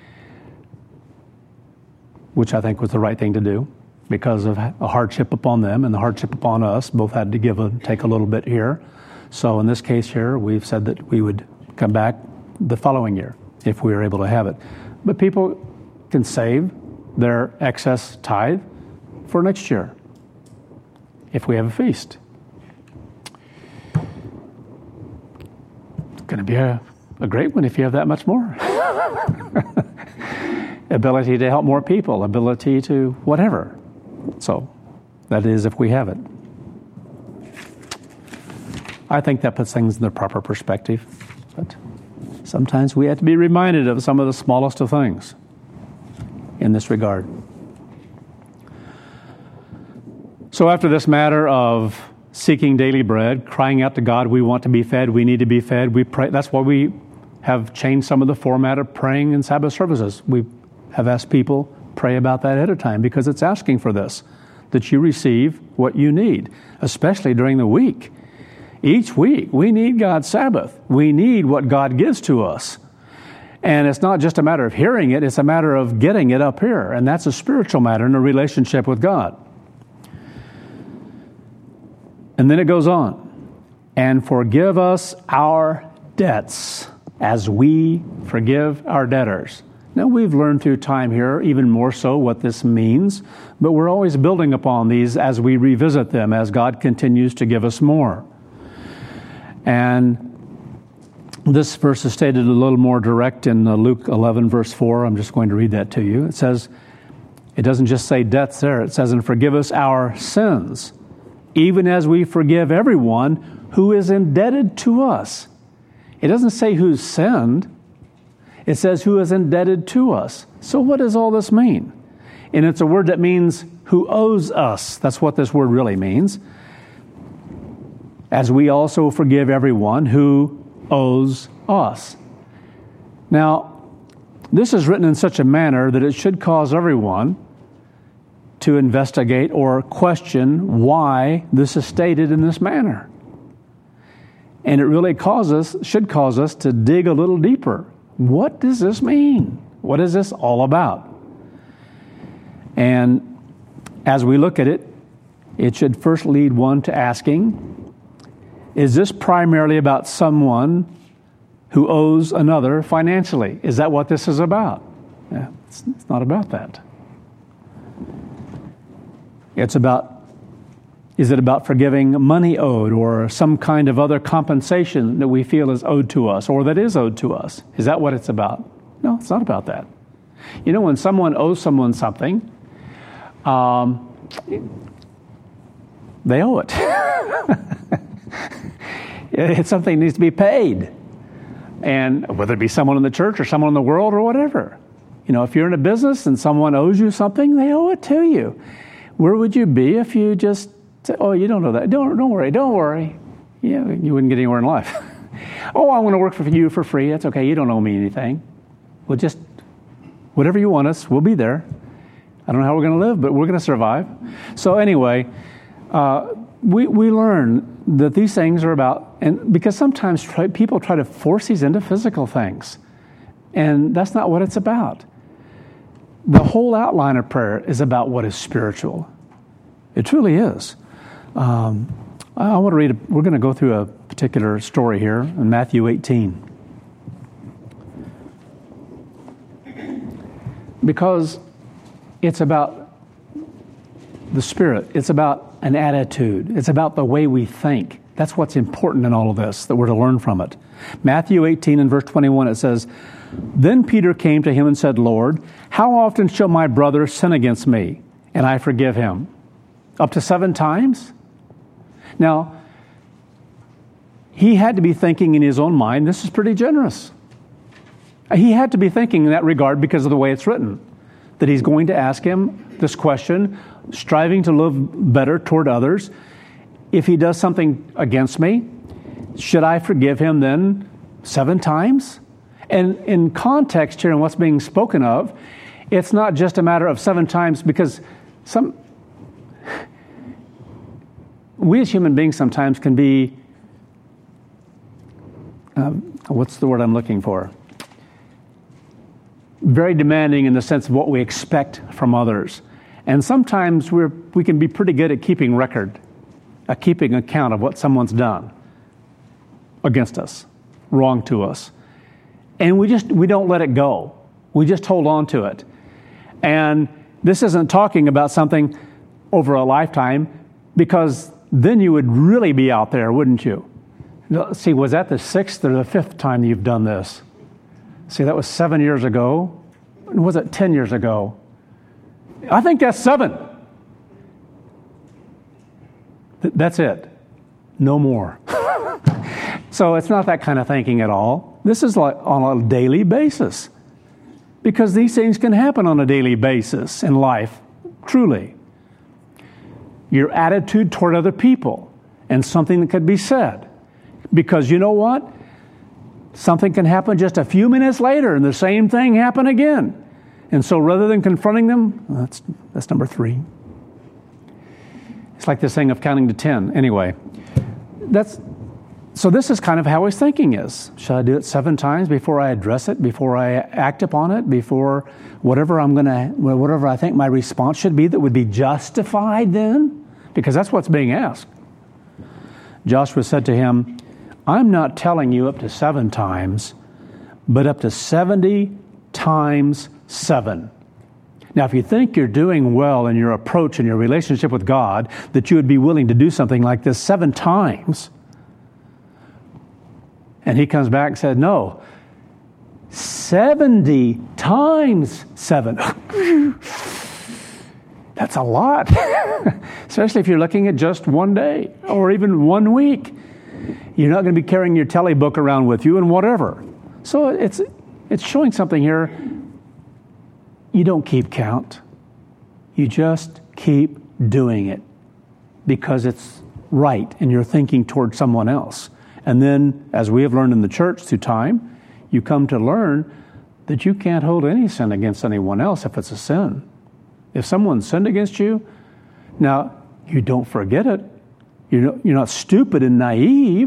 which I think was the right thing to do because of a hardship upon them and the hardship upon us. Both had to give and take a little bit here. So in this case here, we've said that we would come back the following year if we were able to have it. But people can save their excess tithe for next year if we have a feast. It's going to be a, a great one if you have that much more. Ability to help more people, ability to whatever. So that is if we have it. I think that puts things in their proper perspective. But sometimes we have to be reminded of some of the smallest of things in this regard. So after this matter of seeking daily bread, crying out to God, we want to be fed, we need to be fed, we pray. That's why we have changed some of the format of praying in Sabbath services. We have asked people pray about that ahead of time because it's asking for this, that you receive what you need, especially during the week. Each week, we need God's Sabbath. We need what God gives to us. And it's not just a matter of hearing it, it's a matter of getting it up here. And that's a spiritual matter in a relationship with God. And then it goes on. And forgive us our debts as we forgive our debtors. Now, we've learned through time here even more so what this means, but we're always building upon these as we revisit them, as God continues to give us more. And this verse is stated a little more direct in Luke eleven, verse four. I'm just going to read that to you. It says, it doesn't just say debts there. It says, and forgive us our sins, even as we forgive everyone who is indebted to us. It doesn't say who's sinned. It says who is indebted to us. So what does all this mean? And it's a word that means who owes us. That's what this word really means. As we also forgive everyone who owes us. Now, this is written in such a manner that it should cause everyone to investigate or question why this is stated in this manner. And it really causes, should cause us to dig a little deeper. What does this mean? What is this all about? And as we look at it, it should first lead one to asking, is this primarily about someone who owes another financially? Is that what this is about? Yeah, it's, it's not about that. It's about, is it about forgiving money owed or some kind of other compensation that we feel is owed to us or that is owed to us? Is that what it's about? No, it's not about that. You know, when someone owes someone something, um, they owe it. It's something that needs to be paid. And whether it be someone in the church or someone in the world or whatever. You know, if you're in a business and someone owes you something, they owe it to you. Where would you be if you just say, oh, you don't know that. Don't, don't worry, don't worry. Yeah, you wouldn't get anywhere in life. Oh, I want to work for you for free. That's okay. You don't owe me anything. Well, just whatever you want us, we'll be there. I don't know how we're going to live, but we're going to survive. So anyway, uh, we we learn that these things are about, and because sometimes try, people try to force these into physical things, and that's not what it's about. The whole outline of prayer is about what is spiritual. It truly is. Um, I want to read, a, we're going to go through a particular story here in Matthew eighteen. Because it's about the Spirit. It's about an attitude. It's about the way we think. That's what's important in all of this, that we're to learn from it. Matthew eighteen and verse twenty-one, it says, "Then Peter came to him and said, Lord, how often shall my brother sin against me, and I forgive him? Up to seven times?" Now, he had to be thinking in his own mind, this is pretty generous. He had to be thinking in that regard because of the way it's written, that he's going to ask him this question, striving to live better toward others. If he does something against me, should I forgive him then seven times? And in context here and what's being spoken of, it's not just a matter of seven times, because some we as human beings sometimes can be, um, what's the word I'm looking for? Very demanding in the sense of what we expect from others. And sometimes we're, we can be pretty good at keeping record, at keeping account of what someone's done against us, wrong to us. And we just, we don't let it go. We just hold on to it. And this isn't talking about something over a lifetime, because then you would really be out there, wouldn't you? Let's see, was that the sixth or the fifth time you've done this? See, that was seven years ago. Was it ten years ago? I think that's seven. Th- that's it. No more. So it's not that kind of thinking at all. This is like on a daily basis. Because these things can happen on a daily basis in life, truly. Your attitude toward other people and something that could be said. Because you know what? Something can happen just a few minutes later and the same thing happen again. And so rather than confronting them, that's that's number three. It's like this thing of counting to ten. Anyway, that's so this is kind of how his thinking is. Should I do it seven times before I address it, before I act upon it, before whatever I'm going to, whatever I think my response should be that would be justified then? Because that's what's being asked. Joshua said to him, I'm not telling you up to seven times, but up to seventy times seven. Now, if you think you're doing well in your approach and your relationship with God, that you would be willing to do something like this seven times, and he comes back and said, no, seventy times seven. That's a lot, especially if you're looking at just one day or even one week. You're not going to be carrying your tele book around with you and whatever. So it's it's showing something here. You don't keep count. You just keep doing it because it's right and you're thinking toward someone else. And then, as we have learned in the church through time, you come to learn that you can't hold any sin against anyone else if it's a sin. If someone sinned against you, now, you don't forget it. You're not, you're not stupid and naive.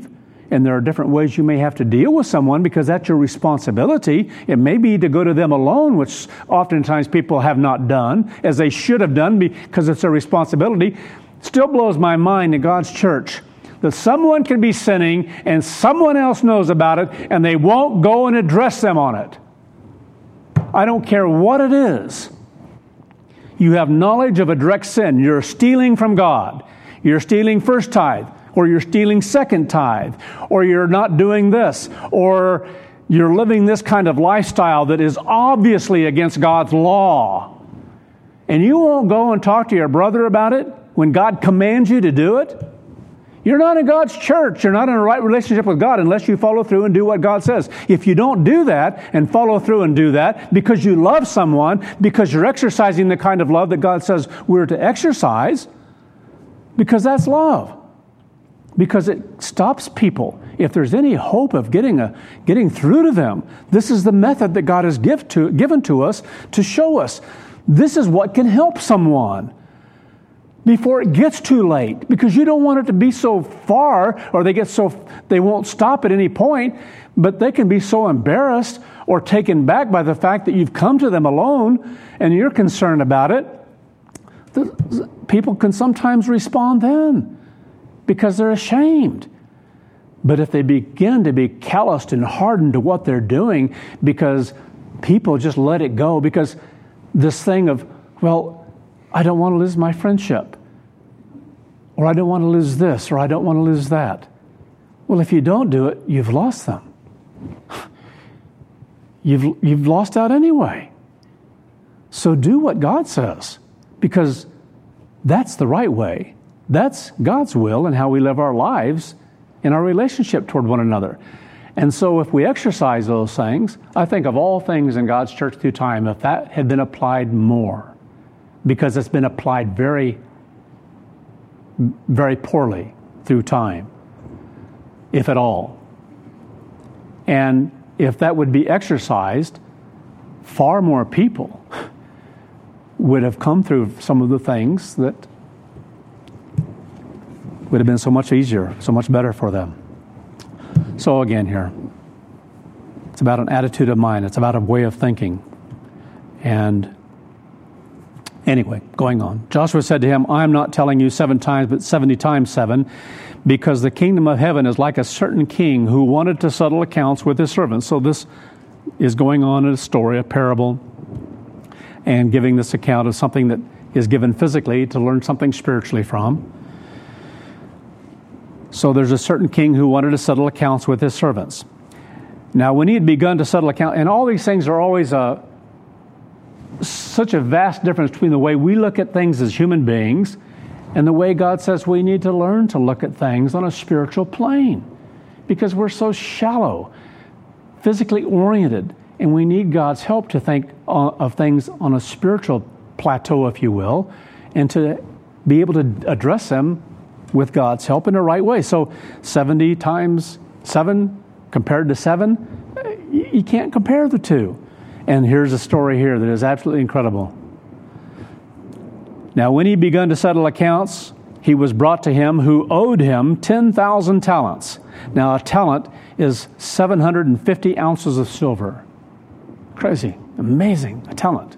And there are different ways you may have to deal with someone because that's your responsibility. It may be to go to them alone, which oftentimes people have not done, as they should have done because it's their responsibility. Still blows my mind in God's church that someone can be sinning and someone else knows about it and they won't go and address them on it. I don't care what it is. You have knowledge of a direct sin. You're stealing from God. You're stealing first tithe, or you're stealing second tithe, or you're not doing this, or you're living this kind of lifestyle that is obviously against God's law. And you won't go and talk to your brother about it when God commands you to do it. You're not in God's church. You're not in a right relationship with God unless you follow through and do what God says. If you don't do that and follow through and do that because you love someone, because you're exercising the kind of love that God says we're to exercise, because that's love. Because it stops people. If there's any hope of getting a getting through to them, this is the method that God has give to, given to us to show us this is what can help someone before it gets too late, because you don't want it to be so far, or they get so they won't stop at any point, but they can be so embarrassed or taken back by the fact that you've come to them alone and you're concerned about it. The, people can sometimes respond then because they're ashamed. But if they begin to be calloused and hardened to what they're doing because people just let it go, because this thing of, well, I don't want to lose my friendship, or I don't want to lose this, or I don't want to lose that. Well, if you don't do it, you've lost them. You've, you've lost out anyway. So do what God says, because that's the right way. That's God's will and how we live our lives in our relationship toward one another. And so if we exercise those things, I think of all things in God's church through time, if that had been applied more, because it's been applied very, very poorly through time, if at all. And if that would be exercised, far more people would have come through some of the things that would have been so much easier, so much better for them. So again here, it's about an attitude of mind. It's about a way of thinking. And anyway, going on. Joshua said to him, I am not telling you seven times, but seventy times seven, because the kingdom of heaven is like a certain king who wanted to settle accounts with his servants. So this is going on in a story, a parable, and giving this account of something that is given physically to learn something spiritually from. So there's a certain king who wanted to settle accounts with his servants. Now, when he had begun to settle accounts, and all these things are always a such a vast difference between the way we look at things as human beings and the way God says we need to learn to look at things on a spiritual plane, because we're so shallow, physically oriented, and we need God's help to think of things on a spiritual plateau, if you will, and to be able to address them with God's help in the right way. So seventy times seven compared to seven, you can't compare the two. And here's a story here that is absolutely incredible. Now, when he begun to settle accounts, he was brought to him who owed him ten thousand talents. Now, a talent is seven hundred fifty ounces of silver. Crazy. Amazing. A talent.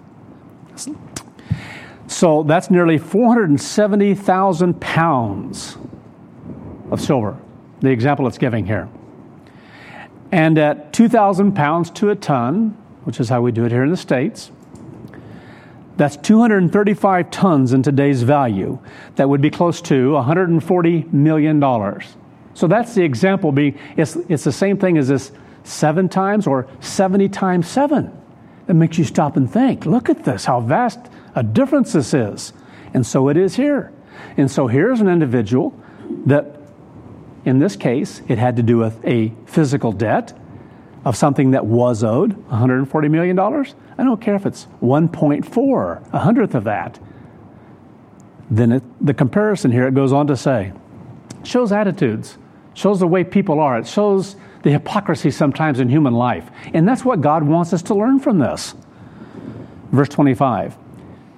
So that's nearly four hundred seventy thousand pounds of silver, the example it's giving here. And at two thousand pounds to a ton, which is how we do it here in the States, that's two hundred thirty-five tons in today's value. That would be close to one hundred forty million dollars. So that's the example being, it's, it's the same thing as this seven times or seventy times seven. That makes you stop and think, look at this, how vast a difference this is. And so it is here. And so here's an individual that, in this case, it had to do with a physical debt of something that was owed, one hundred forty million dollars. I don't care if it's one point four, a hundredth of that. Then it, the comparison here, it goes on to say, shows attitudes, shows the way people are. It shows the hypocrisy sometimes in human life. And that's what God wants us to learn from this. Verse twenty-five.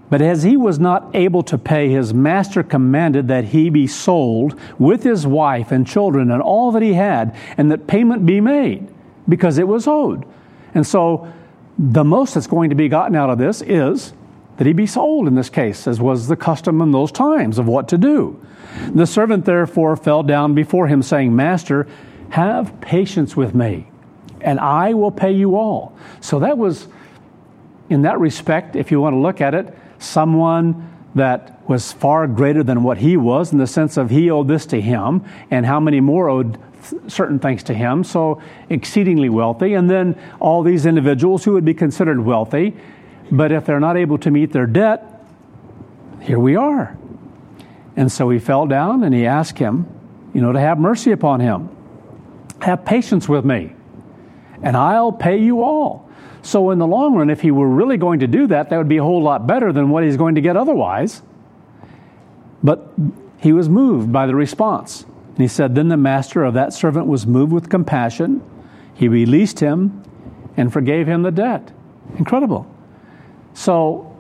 But as he was not able to pay, his master commanded that he be sold with his wife and children and all that he had, and that payment be made, because it was owed. And so the most that's going to be gotten out of this is that he be sold in this case, as was the custom in those times of what to do. The servant therefore fell down before him, saying, Master, have patience with me, and I will pay you all. So that was, in that respect, if you want to look at it, someone that was far greater than what he was, in the sense of he owed this to him, and how many more owed certain things to him, so exceedingly wealthy. And then all these individuals who would be considered wealthy, but if they're not able to meet their debt, here we are. And so he fell down and he asked him, you know, to have mercy upon him. Have patience with me, and I'll pay you all. So in the long run, if he were really going to do that, that would be a whole lot better than what he's going to get otherwise. But he was moved by the response. And he said, then the master of that servant was moved with compassion. He released him and forgave him the debt. Incredible. So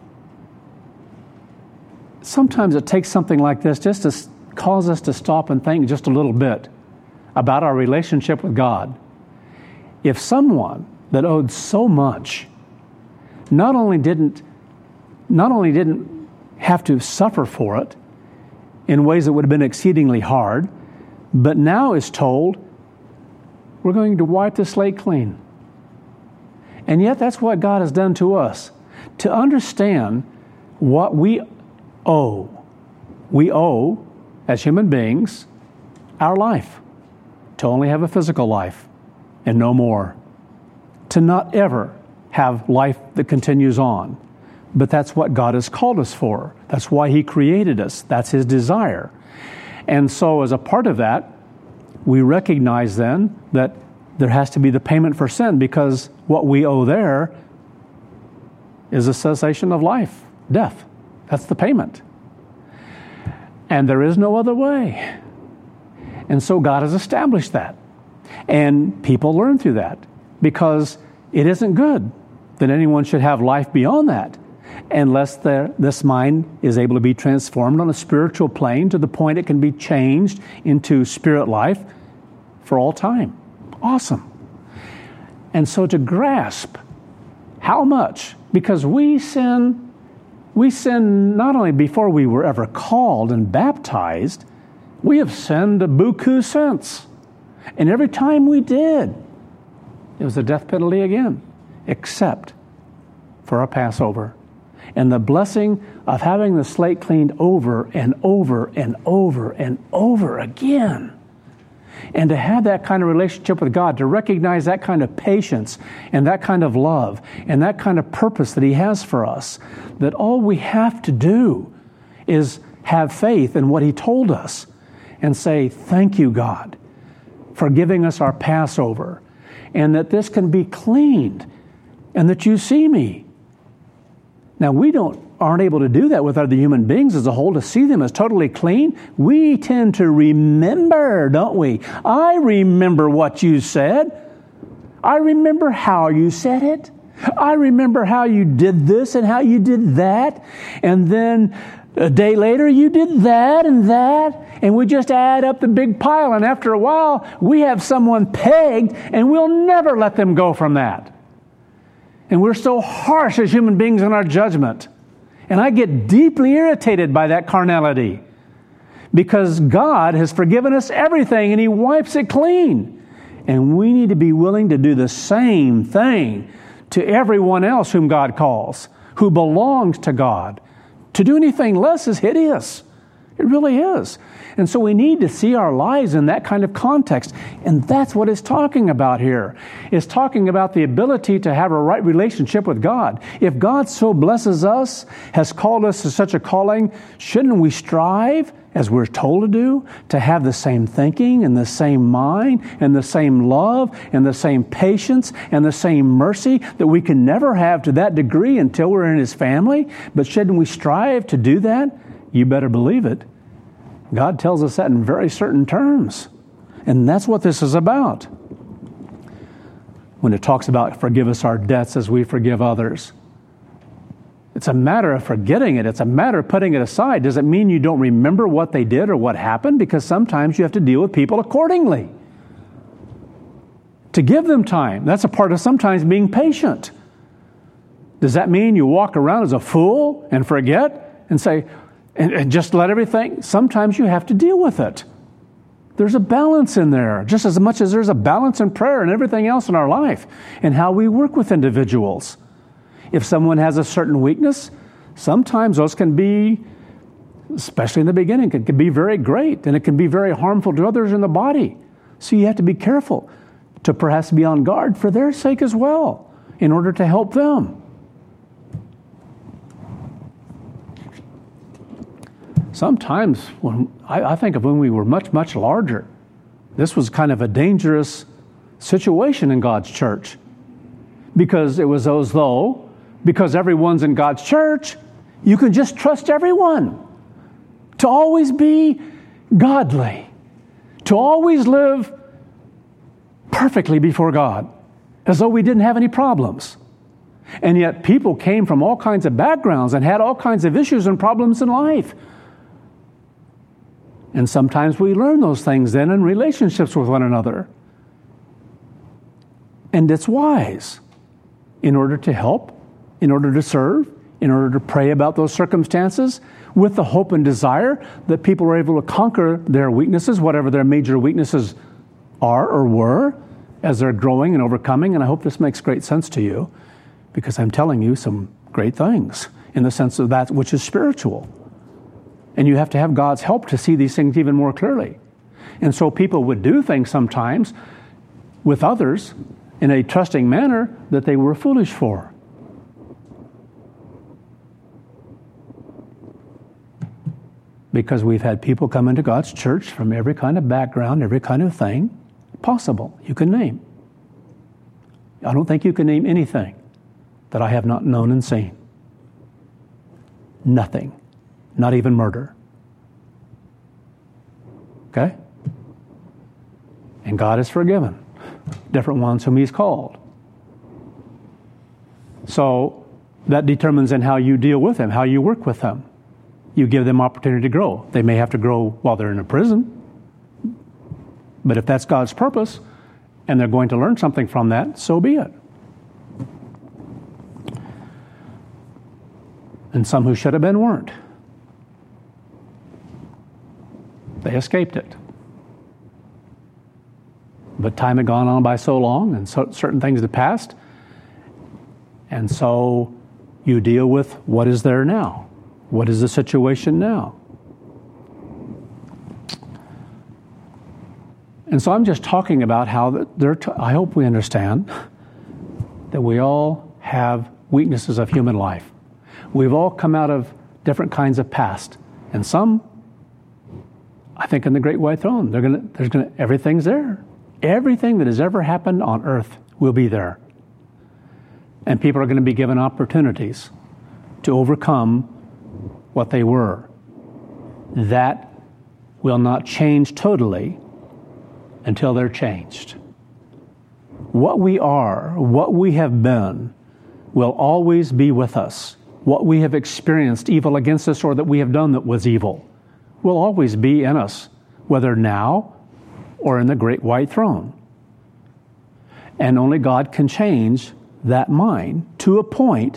sometimes it takes something like this just to cause us to stop and think just a little bit about our relationship with God. If someone that owed so much not only didn't not only didn't have to suffer for it in ways that would have been exceedingly hard, but now is told, we're going to wipe the slate clean. And yet that's what God has done to us. To understand what we owe. We owe, as human beings, our life. To only have a physical life and no more. To not ever have life that continues on. But that's what God has called us for. That's why He created us. That's His desire. And so as a part of that, we recognize then that there has to be the payment for sin, because what we owe there is a cessation of life, death. That's the payment. And there is no other way. And so God has established that. And people learn through that, because it isn't good that anyone should have life beyond that unless this mind is able to be transformed on a spiritual plane to the point it can be changed into spirit life for all time. Awesome. And so to grasp how much, because we sin, we sin not only before we were ever called and baptized, we have sinned a buku since. And every time we did, it was the death penalty again, except for our Passover. And the blessing of having the slate cleaned over and over and over and over again. And to have that kind of relationship with God, to recognize that kind of patience and that kind of love and that kind of purpose that He has for us, that all we have to do is have faith in what He told us and say, thank you, God, for giving us our Passover, and that this can be cleaned, and that you see me. Now, we don't aren't able to do that with other human beings as a whole, to see them as totally clean. We tend to remember, don't we? I remember what you said. I remember how you said it. I remember how you did this and how you did that. And then a day later, you did that and that. And we just add up the big pile. And after a while, we have someone pegged, and we'll never let them go from that. And we're so harsh as human beings in our judgment. And I get deeply irritated by that carnality, because God has forgiven us everything and He wipes it clean. And we need to be willing to do the same thing to everyone else whom God calls, who belongs to God. To do anything less is hideous. It really is. And so we need to see our lives in that kind of context. And that's what it's talking about here. It's talking about the ability to have a right relationship with God. If God so blesses us, has called us to such a calling, shouldn't we strive, as we're told to do, to have the same thinking and the same mind and the same love and the same patience and the same mercy that we can never have to that degree until we're in His family? But shouldn't we strive to do that? You better believe it. God tells us that in very certain terms. And that's what this is about. When it talks about forgive us our debts as we forgive others, It's a matter of forgetting it. It's a matter of putting it aside. Does it mean you don't remember what they did or what happened? Because sometimes you have to deal with people accordingly. To give them time. That's a part of sometimes being patient. Does that mean you walk around as a fool and forget and say, and, and just let everything? Sometimes you have to deal with it. There's a balance in there, just as much as there's a balance in prayer and everything else in our life and how we work with individuals. If someone has a certain weakness, sometimes those can be, especially in the beginning, it can be very great and it can be very harmful to others in the body. So you have to be careful to perhaps be on guard for their sake as well in order to help them. Sometimes, when I, I think of when we were much, much larger, this was kind of a dangerous situation in God's church because it was as though, because everyone's in God's church, you can just trust everyone to always be godly, to always live perfectly before God, as though we didn't have any problems. And yet people came from all kinds of backgrounds and had all kinds of issues and problems in life. And sometimes we learn those things then in relationships with one another. And it's wise in order to help, in order to serve, in order to pray about those circumstances with the hope and desire that people are able to conquer their weaknesses, whatever their major weaknesses are or were, as they're growing and overcoming. And I hope this makes great sense to you because I'm telling you some great things in the sense of that which is spiritual. And you have to have God's help to see these things even more clearly. And so people would do things sometimes with others in a trusting manner that they were foolish for. Because we've had people come into God's church from every kind of background, every kind of thing possible you can name. I don't think you can name anything that I have not known and seen. Nothing. Not even murder. Okay? And God has forgiven different ones whom He's called. So that determines in how you deal with them, how you work with them. You give them opportunity to grow. They may have to grow while they're in a prison. But if that's God's purpose, and they're going to learn something from that, so be it. And some who should have been weren't. They escaped it. But time had gone on by so long, and so certain things had passed. And so you deal with what is there now. What is the situation now? And so I'm just talking about how there. T- I hope we understand that we all have weaknesses of human life. We've all come out of different kinds of past, and some, I think, in the Great White Throne, they're gonna. There's gonna. Everything's there. Everything that has ever happened on earth will be there, and people are going to be given opportunities to overcome what they were. That will not change totally until they're changed. What we are, what we have been, will always be with us. What we have experienced, evil against us, or that we have done that was evil, will always be in us, whether now or in the Great White Throne. And only God can change that mind to a point.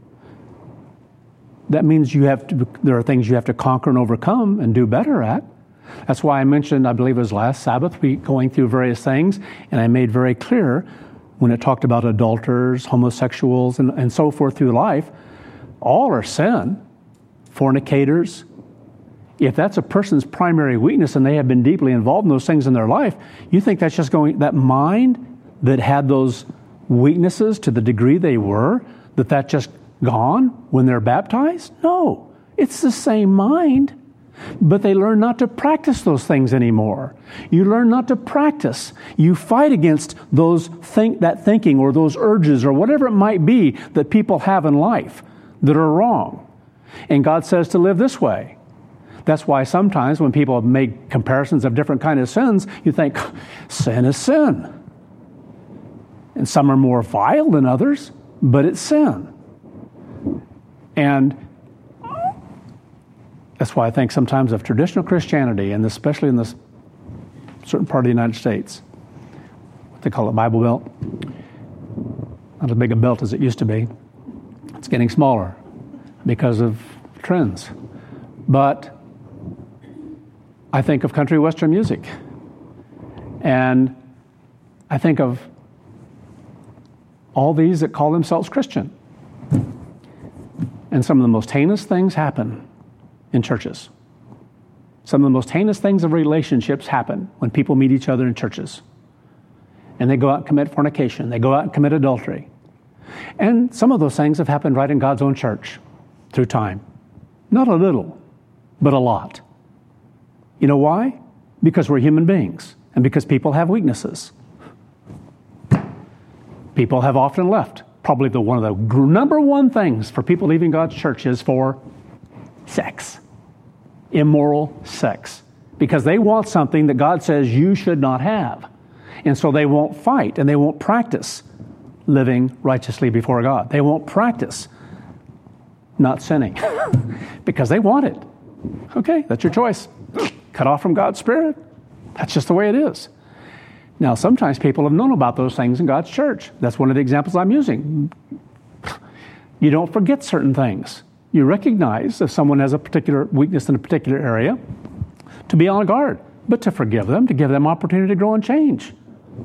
That means you have to, there are things you have to conquer and overcome and do better at. That's why I mentioned, I believe it was last Sabbath, we going through various things, and I made very clear when it talked about adulterers, homosexuals, and, and so forth through life, all are sin. Fornicators. If that's a person's primary weakness and they have been deeply involved in those things in their life, you think that's just going, that mind that had those weaknesses to the degree they were, that that's just gone when they're baptized? No, it's the same mind. But they learn not to practice those things anymore. You learn not to practice. You fight against those think that thinking or those urges or whatever it might be that people have in life that are wrong. And God says to live this way. That's why sometimes when people make comparisons of different kinds of sins, you think, sin is sin. And some are more vile than others, but it's sin. And that's why I think sometimes of traditional Christianity, and especially in this certain part of the United States, what they call it Bible Belt, not as big a belt as it used to be. It's getting smaller because of trends. But I think of country western music. And I think of all these that call themselves Christian. And some of the most heinous things happen in churches. Some of the most heinous things of relationships happen when people meet each other in churches. And they go out and commit fornication. They go out and commit adultery. And some of those things have happened right in God's own church through time. Not a little, but a lot. You know why? Because we're human beings and because people have weaknesses. People have often left. Probably the one of the number one things for people leaving God's church is for sex. Immoral sex. Because they want something that God says you should not have. And so they won't fight and they won't practice living righteously before God. They won't practice not sinning because they want it. Okay, that's your choice. Cut off from God's Spirit. That's just the way it is. Now, sometimes people have known about those things in God's church. That's one of the examples I'm using. You don't forget certain things. You recognize if someone has a particular weakness in a particular area, to be on guard, but to forgive them, to give them opportunity to grow and change.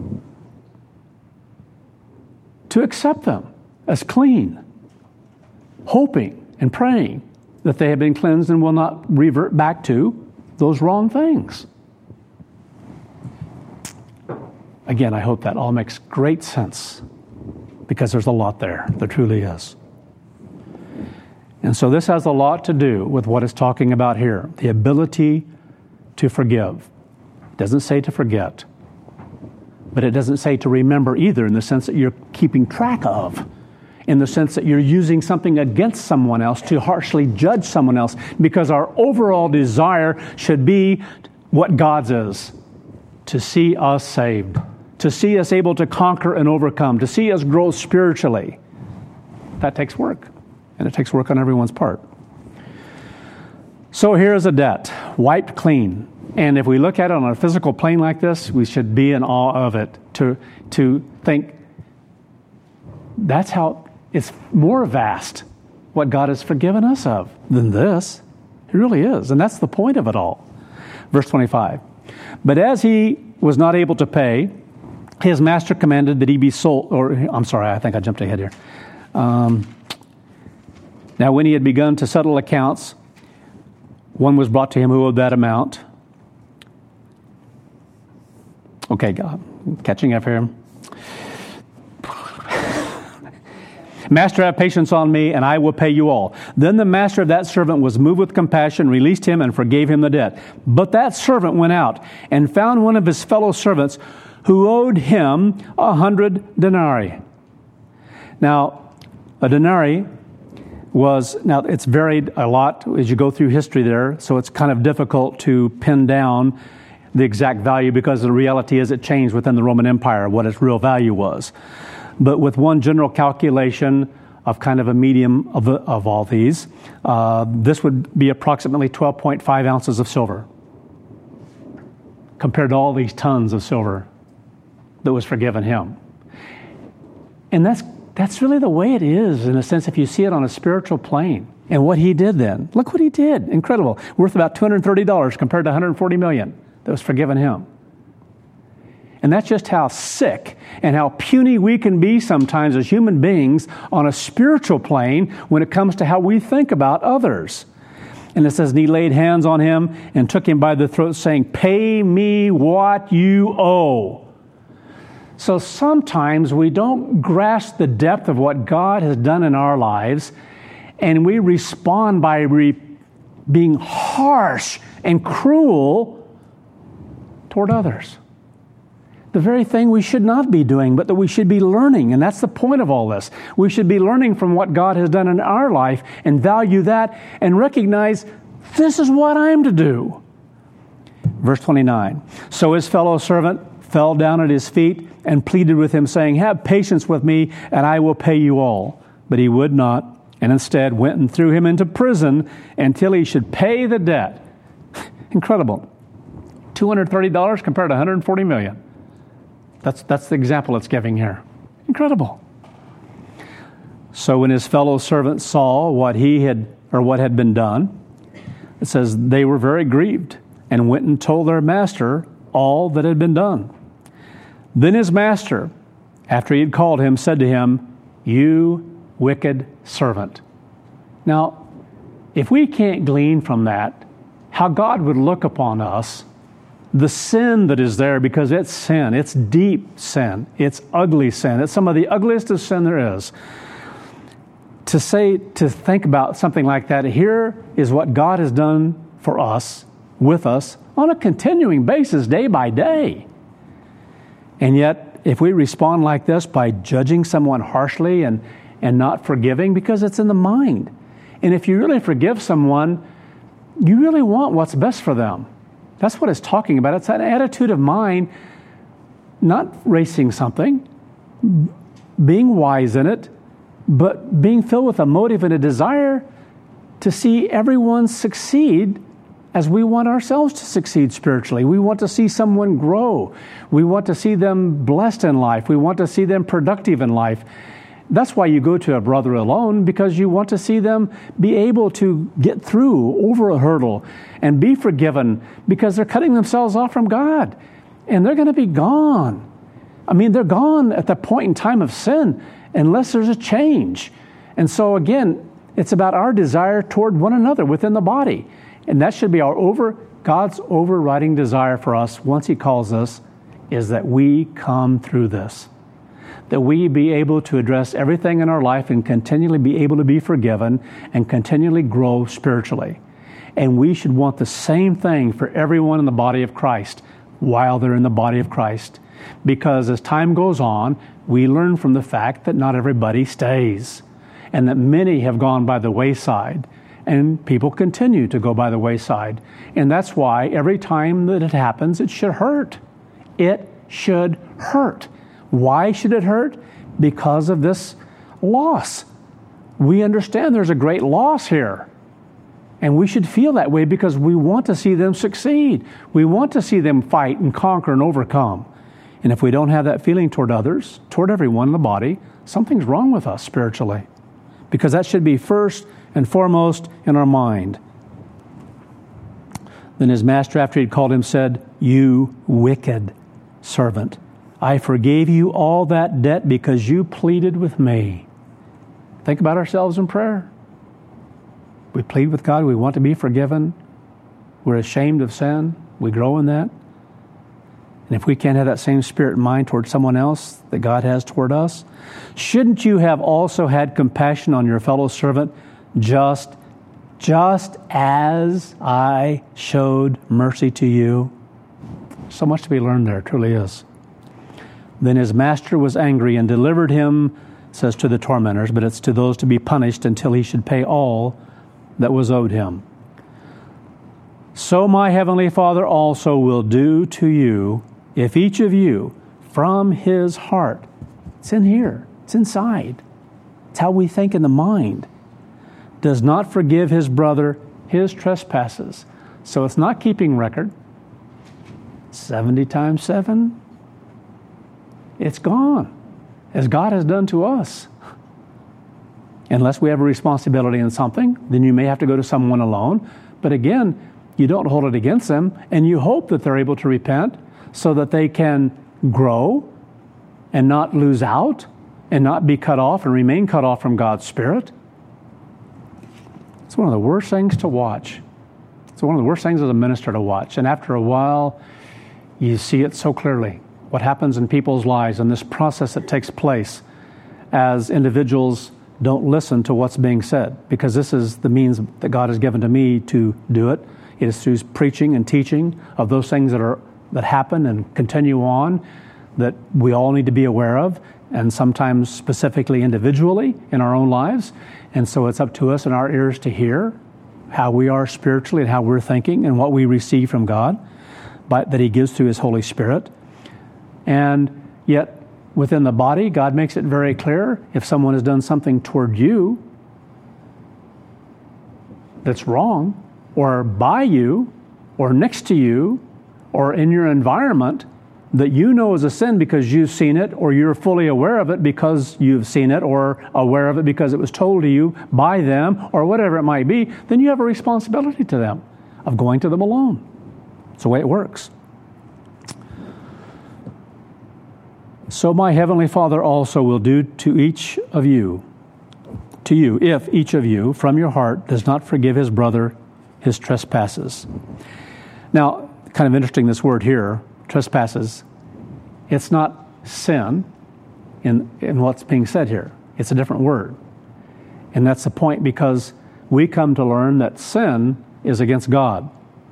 To accept them as clean, hoping and praying that they have been cleansed and will not revert back to those wrong things. Again, I hope that all makes great sense because there's a lot there. There truly is. And so this has a lot to do with what it's talking about here, the ability to forgive. It doesn't say to forget, but it doesn't say to remember either in the sense that you're keeping track of, in the sense that you're using something against someone else to harshly judge someone else, because our overall desire should be what God's is, to see us saved, to see us able to conquer and overcome, to see us grow spiritually. That takes work, and it takes work on everyone's part. So here's a debt, wiped clean. And if we look at it on a physical plane like this, we should be in awe of it, to, to think that's how it's more vast what God has forgiven us of than this. It really is. And that's the point of it all. Verse twenty-five. But as he was not able to pay, his master commanded that he be sold, or I'm sorry, I think I jumped ahead here. Um, now when he had begun to settle accounts, one was brought to him who owed that amount. Okay, God, I'm catching up here. Master, have patience on me, and I will pay you all. Then the master of that servant was moved with compassion, released him, and forgave him the debt. But that servant went out and found one of his fellow servants who owed him a hundred denarii. Now, a denarii was, now it's varied a lot as you go through history there, so it's kind of difficult to pin down the exact value because the reality is it changed within the Roman Empire what its real value was. But with one general calculation of kind of a medium of, of all these, uh, this would be approximately twelve point five ounces of silver compared to all these tons of silver that was forgiven him. And that's that's really the way it is, in a sense, if you see it on a spiritual plane. And what he did then, look what he did. Incredible. Worth about two hundred thirty dollars compared to one hundred forty million dollars that was forgiven him. And that's just how sick and how puny we can be sometimes as human beings on a spiritual plane when it comes to how we think about others. And it says, and he laid hands on him and took him by the throat, saying, pay me what you owe. So sometimes we don't grasp the depth of what God has done in our lives, and we respond by re- being harsh and cruel toward others. The very thing we should not be doing, but that we should be learning. And that's the point of all this. We should be learning from what God has done in our life and value that and recognize this is what I'm to do. Verse twenty-nine. So his fellow servant fell down at his feet and pleaded with him, saying, have patience with me, and I will pay you all. But he would not, and instead went and threw him into prison until he should pay the debt. Incredible. two hundred thirty dollars compared to one hundred forty million dollars. That's, that's the example it's giving here. Incredible. So when his fellow servants saw what he had, or what had been done, it says they were very grieved and went and told their master all that had been done. Then his master, after he had called him, said to him, "You wicked servant." Now, if we can't glean from that how God would look upon us, the sin that is there, because it's sin, it's deep sin, it's ugly sin, it's some of the ugliest of sin there is. To say, to think about something like that, here is what God has done for us, with us, on a continuing basis, day by day. And yet, if we respond like this by judging someone harshly and, and not forgiving, because it's in the mind. And if you really forgive someone, you really want what's best for them. That's what it's talking about. It's an attitude of mind, not racing something, being wise in it, but being filled with a motive and a desire to see everyone succeed as we want ourselves to succeed spiritually. We want to see someone grow. We want to see them blessed in life. We want to see them productive in life. That's why you go to a brother alone, because you want to see them be able to get through over a hurdle and be forgiven, because they're cutting themselves off from God and they're going to be gone. I mean, they're gone at the point in time of sin unless there's a change. And so again, it's about our desire toward one another within the body. And that should be our over, God's overriding desire for us once He calls us, is that we come through this. That we be able to address everything in our life and continually be able to be forgiven and continually grow spiritually. And we should want the same thing for everyone in the body of Christ while they're in the body of Christ. Because as time goes on, we learn from the fact that not everybody stays, and that many have gone by the wayside, and people continue to go by the wayside. And that's why every time that it happens, it should hurt. It should hurt. Why should it hurt? Because of this loss. We understand there's a great loss here. And we should feel that way because we want to see them succeed. We want to see them fight and conquer and overcome. And if we don't have that feeling toward others, toward everyone in the body, something's wrong with us spiritually. Because that should be first and foremost in our mind. Then his master, after he'd called him, said, "You wicked servant, I forgave you all that debt because you pleaded with me." Think about ourselves in prayer. We plead with God. We want to be forgiven. We're ashamed of sin. We grow in that. And if we can't have that same spirit and mind toward someone else that God has toward us, shouldn't you have also had compassion on your fellow servant, just, just as I showed mercy to you? So much to be learned there, truly is. Then his master was angry and delivered him, says to the tormentors, but it's to those to be punished until he should pay all that was owed him. So my heavenly Father also will do to you if each of you from his heart, it's in here, it's inside, it's how we think in the mind, does not forgive his brother his trespasses. So it's not keeping record. seventy times seven, it's gone, as God has done to us. Unless we have a responsibility in something, then you may have to go to someone alone. But again, you don't hold it against them, and you hope that they're able to repent so that they can grow and not lose out and not be cut off and remain cut off from God's Spirit. It's one of the worst things to watch. It's one of the worst things as a minister to watch. And after a while, you see it so clearly, what happens in people's lives and this process that takes place as individuals don't listen to what's being said, because this is the means that God has given to me to do it. It is through preaching and teaching of those things that are that happen and continue on that we all need to be aware of, and sometimes specifically individually in our own lives. And so it's up to us in our ears to hear how we are spiritually and how we're thinking and what we receive from God, but that He gives through His Holy Spirit. And yet within the body, God makes it very clear, if someone has done something toward you, that's wrong, or by you, or next to you, or in your environment that you know is a sin because you've seen it, or you're fully aware of it because you've seen it, or aware of it because it was told to you by them, or whatever it might be, then you have a responsibility to them of going to them alone. It's the way it works. So my heavenly Father also will do to each of you, to you, if each of you from your heart does not forgive his brother his trespasses. Now, kind of interesting, this word here, trespasses. It's not sin in, in what's being said here. It's a different word. And that's the point, because we come to learn that sin is against God.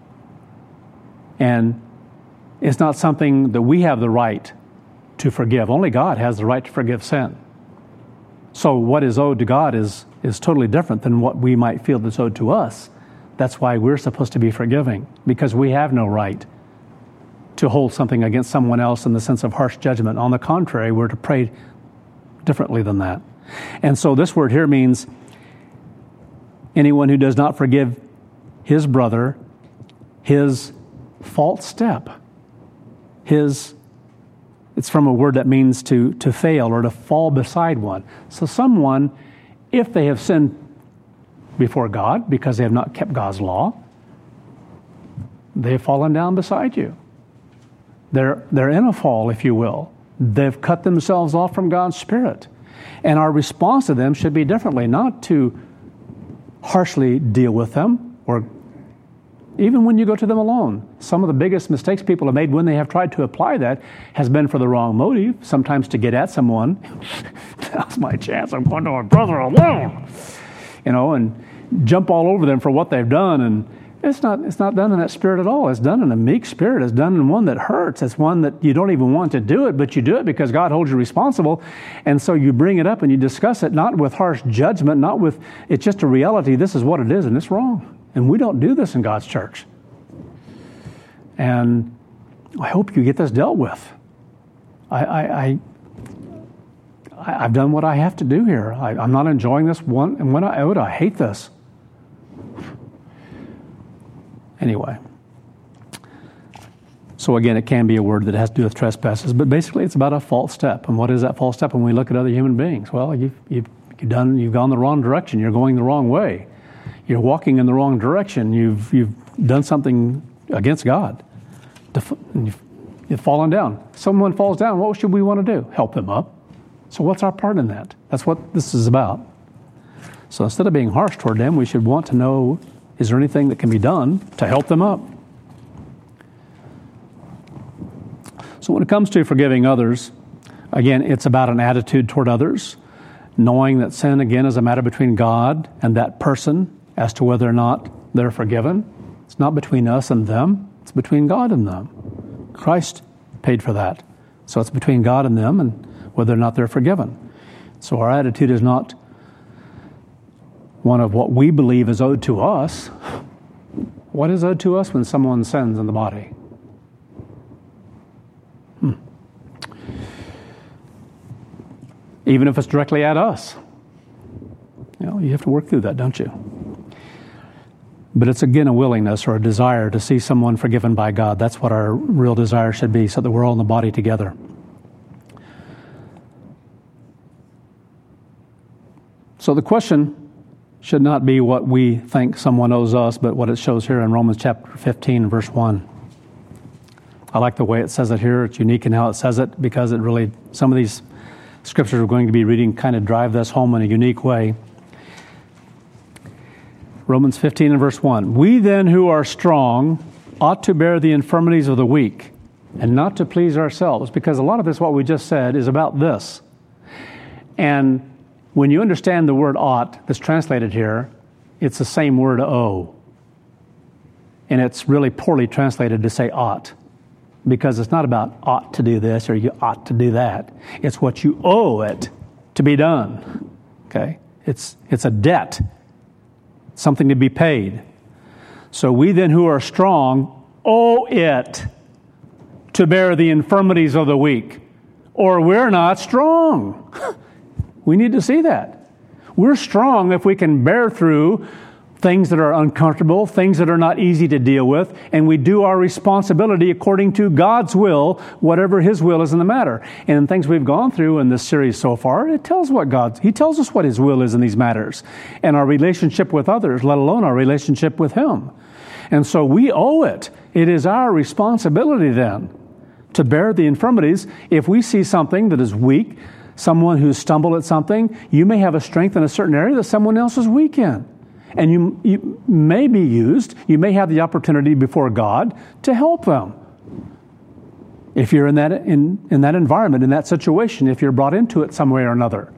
And it's not something that we have the right to forgive. Only God has the right to forgive sin. So what is owed to God is, is totally different than what we might feel that's owed to us. That's why we're supposed to be forgiving, because we have no right to hold something against someone else in the sense of harsh judgment. On the contrary, we're to pray differently than that. And so this word here means anyone who does not forgive his brother his false step, his, it's from a word that means to, to fail or to fall beside one. So someone, if they have sinned before God because they have not kept God's law, they've fallen down beside you. They're, they're in a fall, if you will. They've cut themselves off from God's Spirit. And our response to them should be differently, not to harshly deal with them, or even when you go to them alone. Some of the biggest mistakes people have made when they have tried to apply that has been for the wrong motive, sometimes to get at someone. That's my chance. I'm going to my brother alone. You know, and jump all over them for what they've done. And it's not it's not done in that spirit at all. It's done in a meek spirit. It's done in one that hurts. It's one that you don't even want to do it, but you do it because God holds you responsible. And so you bring it up and you discuss it, not with harsh judgment, not with, it's just a reality. This is what it is, and it's wrong. And we don't do this in God's church. And I hope you get this dealt with. I, I, I, I've done what I have to do here. I, I'm not enjoying this one, and when I owe it, I hate this. Anyway. So again, it can be a word that has to do with trespasses, but basically it's about a false step. And what is that false step when we look at other human beings? Well, you've, you've, you've done, you've gone the wrong direction. You're going the wrong way. You're walking in the wrong direction. You've you've done something against God. You've, you've fallen down. Someone falls down. What should we want to do? Help them up. So what's our part in that? That's what this is about. So instead of being harsh toward them, we should want to know, is there anything that can be done to help them up? So when it comes to forgiving others, again, it's about an attitude toward others, knowing that sin, again, is a matter between God and that person as to whether or not they're forgiven. It's not between us and them. It's between God and them. Christ paid for that. So it's between God and them and whether or not they're forgiven. So our attitude is not one of what we believe is owed to us. What is owed to us when someone sins in the body? Hmm. Even if it's directly at us. You know, you have to work through that, don't you? But it's again a willingness or a desire to see someone forgiven by God. That's what our real desire should be, so that we're all in the body together. So the question should not be what we think someone owes us, but what it shows here in Romans chapter fifteen, verse one. I like the way it says it here. It's unique in how it says it, because it really, some of these scriptures we're going to be reading kind of drive this home in a unique way. Romans fifteen and verse one. We then who are strong ought to bear the infirmities of the weak and not to please ourselves, because a lot of this, what we just said, is about this. And when you understand the word ought that's translated here, it's the same word owe. And it's really poorly translated to say ought, because it's not about ought to do this or you ought to do that. It's what you owe it to be done. Okay? It's it's a debt. Something to be paid. So we then who are strong owe it to bear the infirmities of the weak, or we're not strong. We need to see that. We're strong if we can bear through things that are uncomfortable, things that are not easy to deal with, and we do our responsibility according to God's will, whatever His will is in the matter. And in things we've gone through in this series so far, it tells what God, He tells us what His will is in these matters, and our relationship with others, let alone our relationship with Him. And so we owe it. It is our responsibility then to bear the infirmities. If we see something that is weak, someone who's stumbled at something, you may have a strength in a certain area that someone else is weak in. And you, you may be used, you may have the opportunity before God to help them. If you're in that, in, in that environment, in that situation, if you're brought into it some way or another.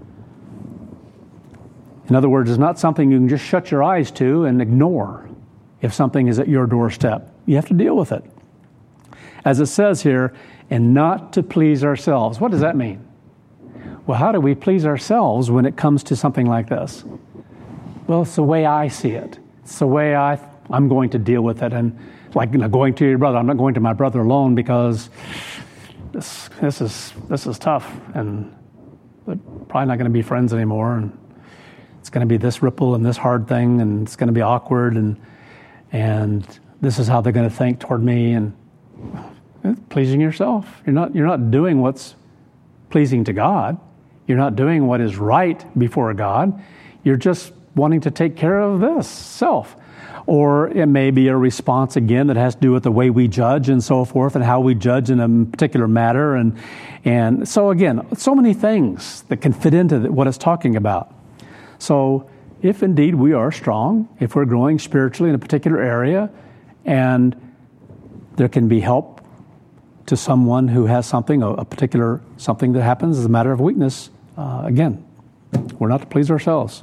In other words, it's not something you can just shut your eyes to and ignore if something is at your doorstep. You have to deal with it. As it says here, and not to please ourselves. What does that mean? Well, how do we please ourselves when it comes to something like this? Well, it's the way I see it. It's the way I, I'm going to deal with it. And like, you know, going to your brother, I'm not going to my brother alone because this this is this is tough, and we're probably not going to be friends anymore. And it's going to be this ripple and this hard thing, and it's going to be awkward, and and this is how they're going to think toward me. And pleasing yourself. You're not you're not doing what's pleasing to God. You're not doing what is right before God. You're just wanting to take care of this self. Or it may be a response, again, that has to do with the way we judge and so forth, and how we judge in a particular matter. And and so, again, so many things that can fit into what it's talking about. So if indeed we are strong, if we're growing spiritually in a particular area, and there can be help to someone who has something, a, a particular something that happens as a matter of weakness, uh, again, we're not to please ourselves.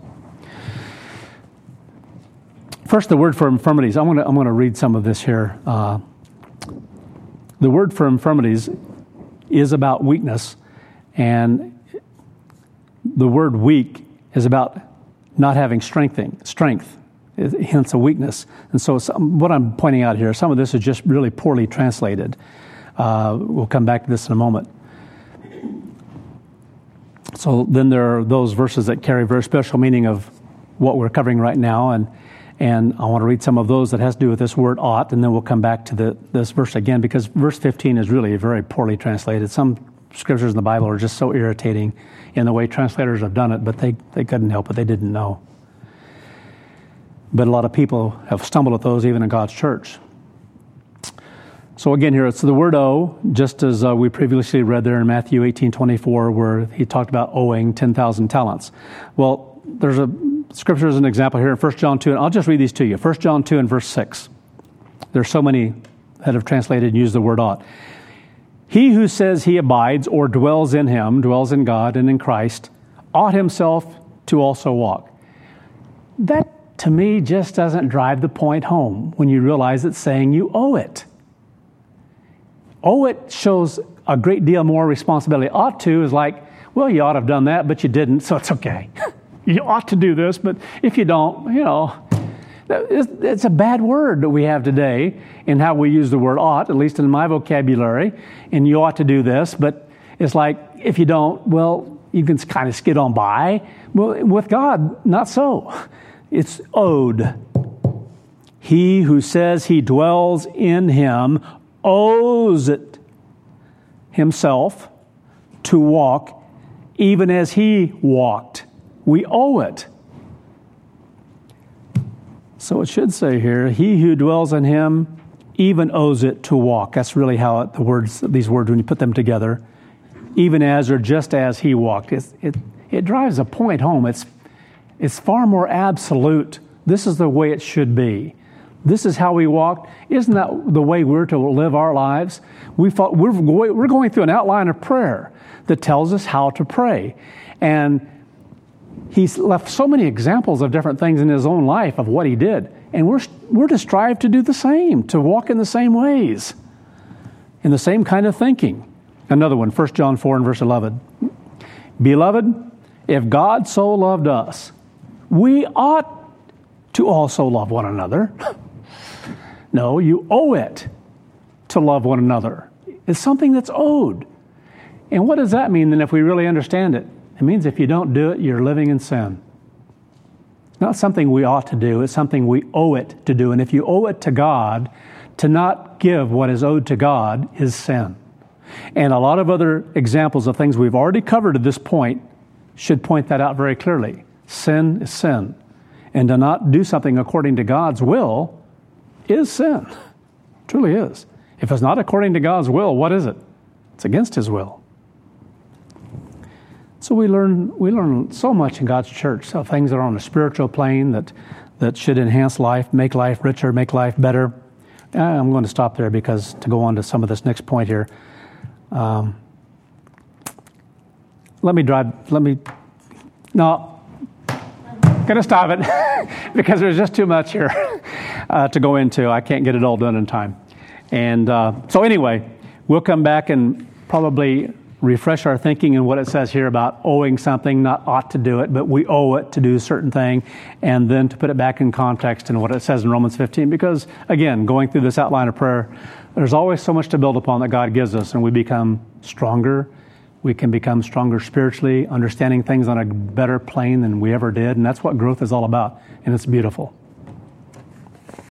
First, the word for infirmities. I'm going to I'm going to read some of this here. Uh, the word for infirmities is about weakness, and the word weak is about not having strengthing, strength, hence a weakness. And so some, what I'm pointing out here, some of this is just really poorly translated. Uh, we'll come back to this in a moment. So then there are those verses that carry very special meaning of what we're covering right now, and And I want to read some of those that has to do with this word ought, and then we'll come back to the, this verse again, because verse fifteen is really very poorly translated. Some scriptures in the Bible are just so irritating in the way translators have done it, but they, they couldn't help it. They didn't know. But a lot of people have stumbled at those even in God's church. So again here, it's the word owe, just as uh, we previously read there in Matthew eighteen twenty-four, where he talked about owing ten thousand talents. Well, there's a scripture as an example here in First John two, and I'll just read these to you. First John two and verse six. There's so many that have translated and used the word ought. He who says he abides or dwells in him, dwells in God and in Christ, ought himself to also walk. That, to me, just doesn't drive the point home when you realize it's saying you owe it. Owe it shows a great deal more responsibility. Ought to is like, well, you ought to have done that, but you didn't, so it's okay. You ought to do this, but if you don't, you know, it's a bad word that we have today in how we use the word ought, at least in my vocabulary, and you ought to do this, but it's like, if you don't, well, you can kind of skid on by. Well, with God, not so. It's owed. He who says he dwells in him owes it himself to walk even as he walked. We owe it. So it should say here, he who dwells in him even owes it to walk. That's really how it, the words, these words, when you put them together, even as or just as he walked. It, it, it drives a point home. It's, it's far more absolute. This is the way it should be. This is how we walked. Isn't that the way we're to live our lives? We thought, we're, we're going through an outline of prayer that tells us how to pray. And he's left so many examples of different things in his own life of what he did. And we're we're to strive to do the same, to walk in the same ways, in the same kind of thinking. Another one, First John four and verse eleven. Beloved, if God so loved us, we ought to also love one another. No, you owe it to love one another. It's something that's owed. And what does that mean then if we really understand it? It means if you don't do it, you're living in sin. Not something we ought to do. It's something we owe it to do. And if you owe it to God, to not give what is owed to God is sin. And a lot of other examples of things we've already covered at this point should point that out very clearly. Sin is sin. And to not do something according to God's will is sin. It truly is. If it's not according to God's will, what is it? It's against His will. So we learn we learn so much in God's church. So things that are on a spiritual plane that, that should enhance life, make life richer, make life better. I'm going to stop there because to go on to some of this next point here. Um, let me drive, let me, no, going to stop it because there's just too much here uh, to go into. I can't get it all done in time. And uh, so anyway, we'll come back and probably refresh our thinking in what it says here about owing something, not ought to do it, but we owe it to do a certain thing, and then to put it back in context in what it says in Romans fifteen. Because, again, going through this outline of prayer, there's always so much to build upon that God gives us, and we become stronger. We can become stronger spiritually, understanding things on a better plane than we ever did, and that's what growth is all about, and it's beautiful.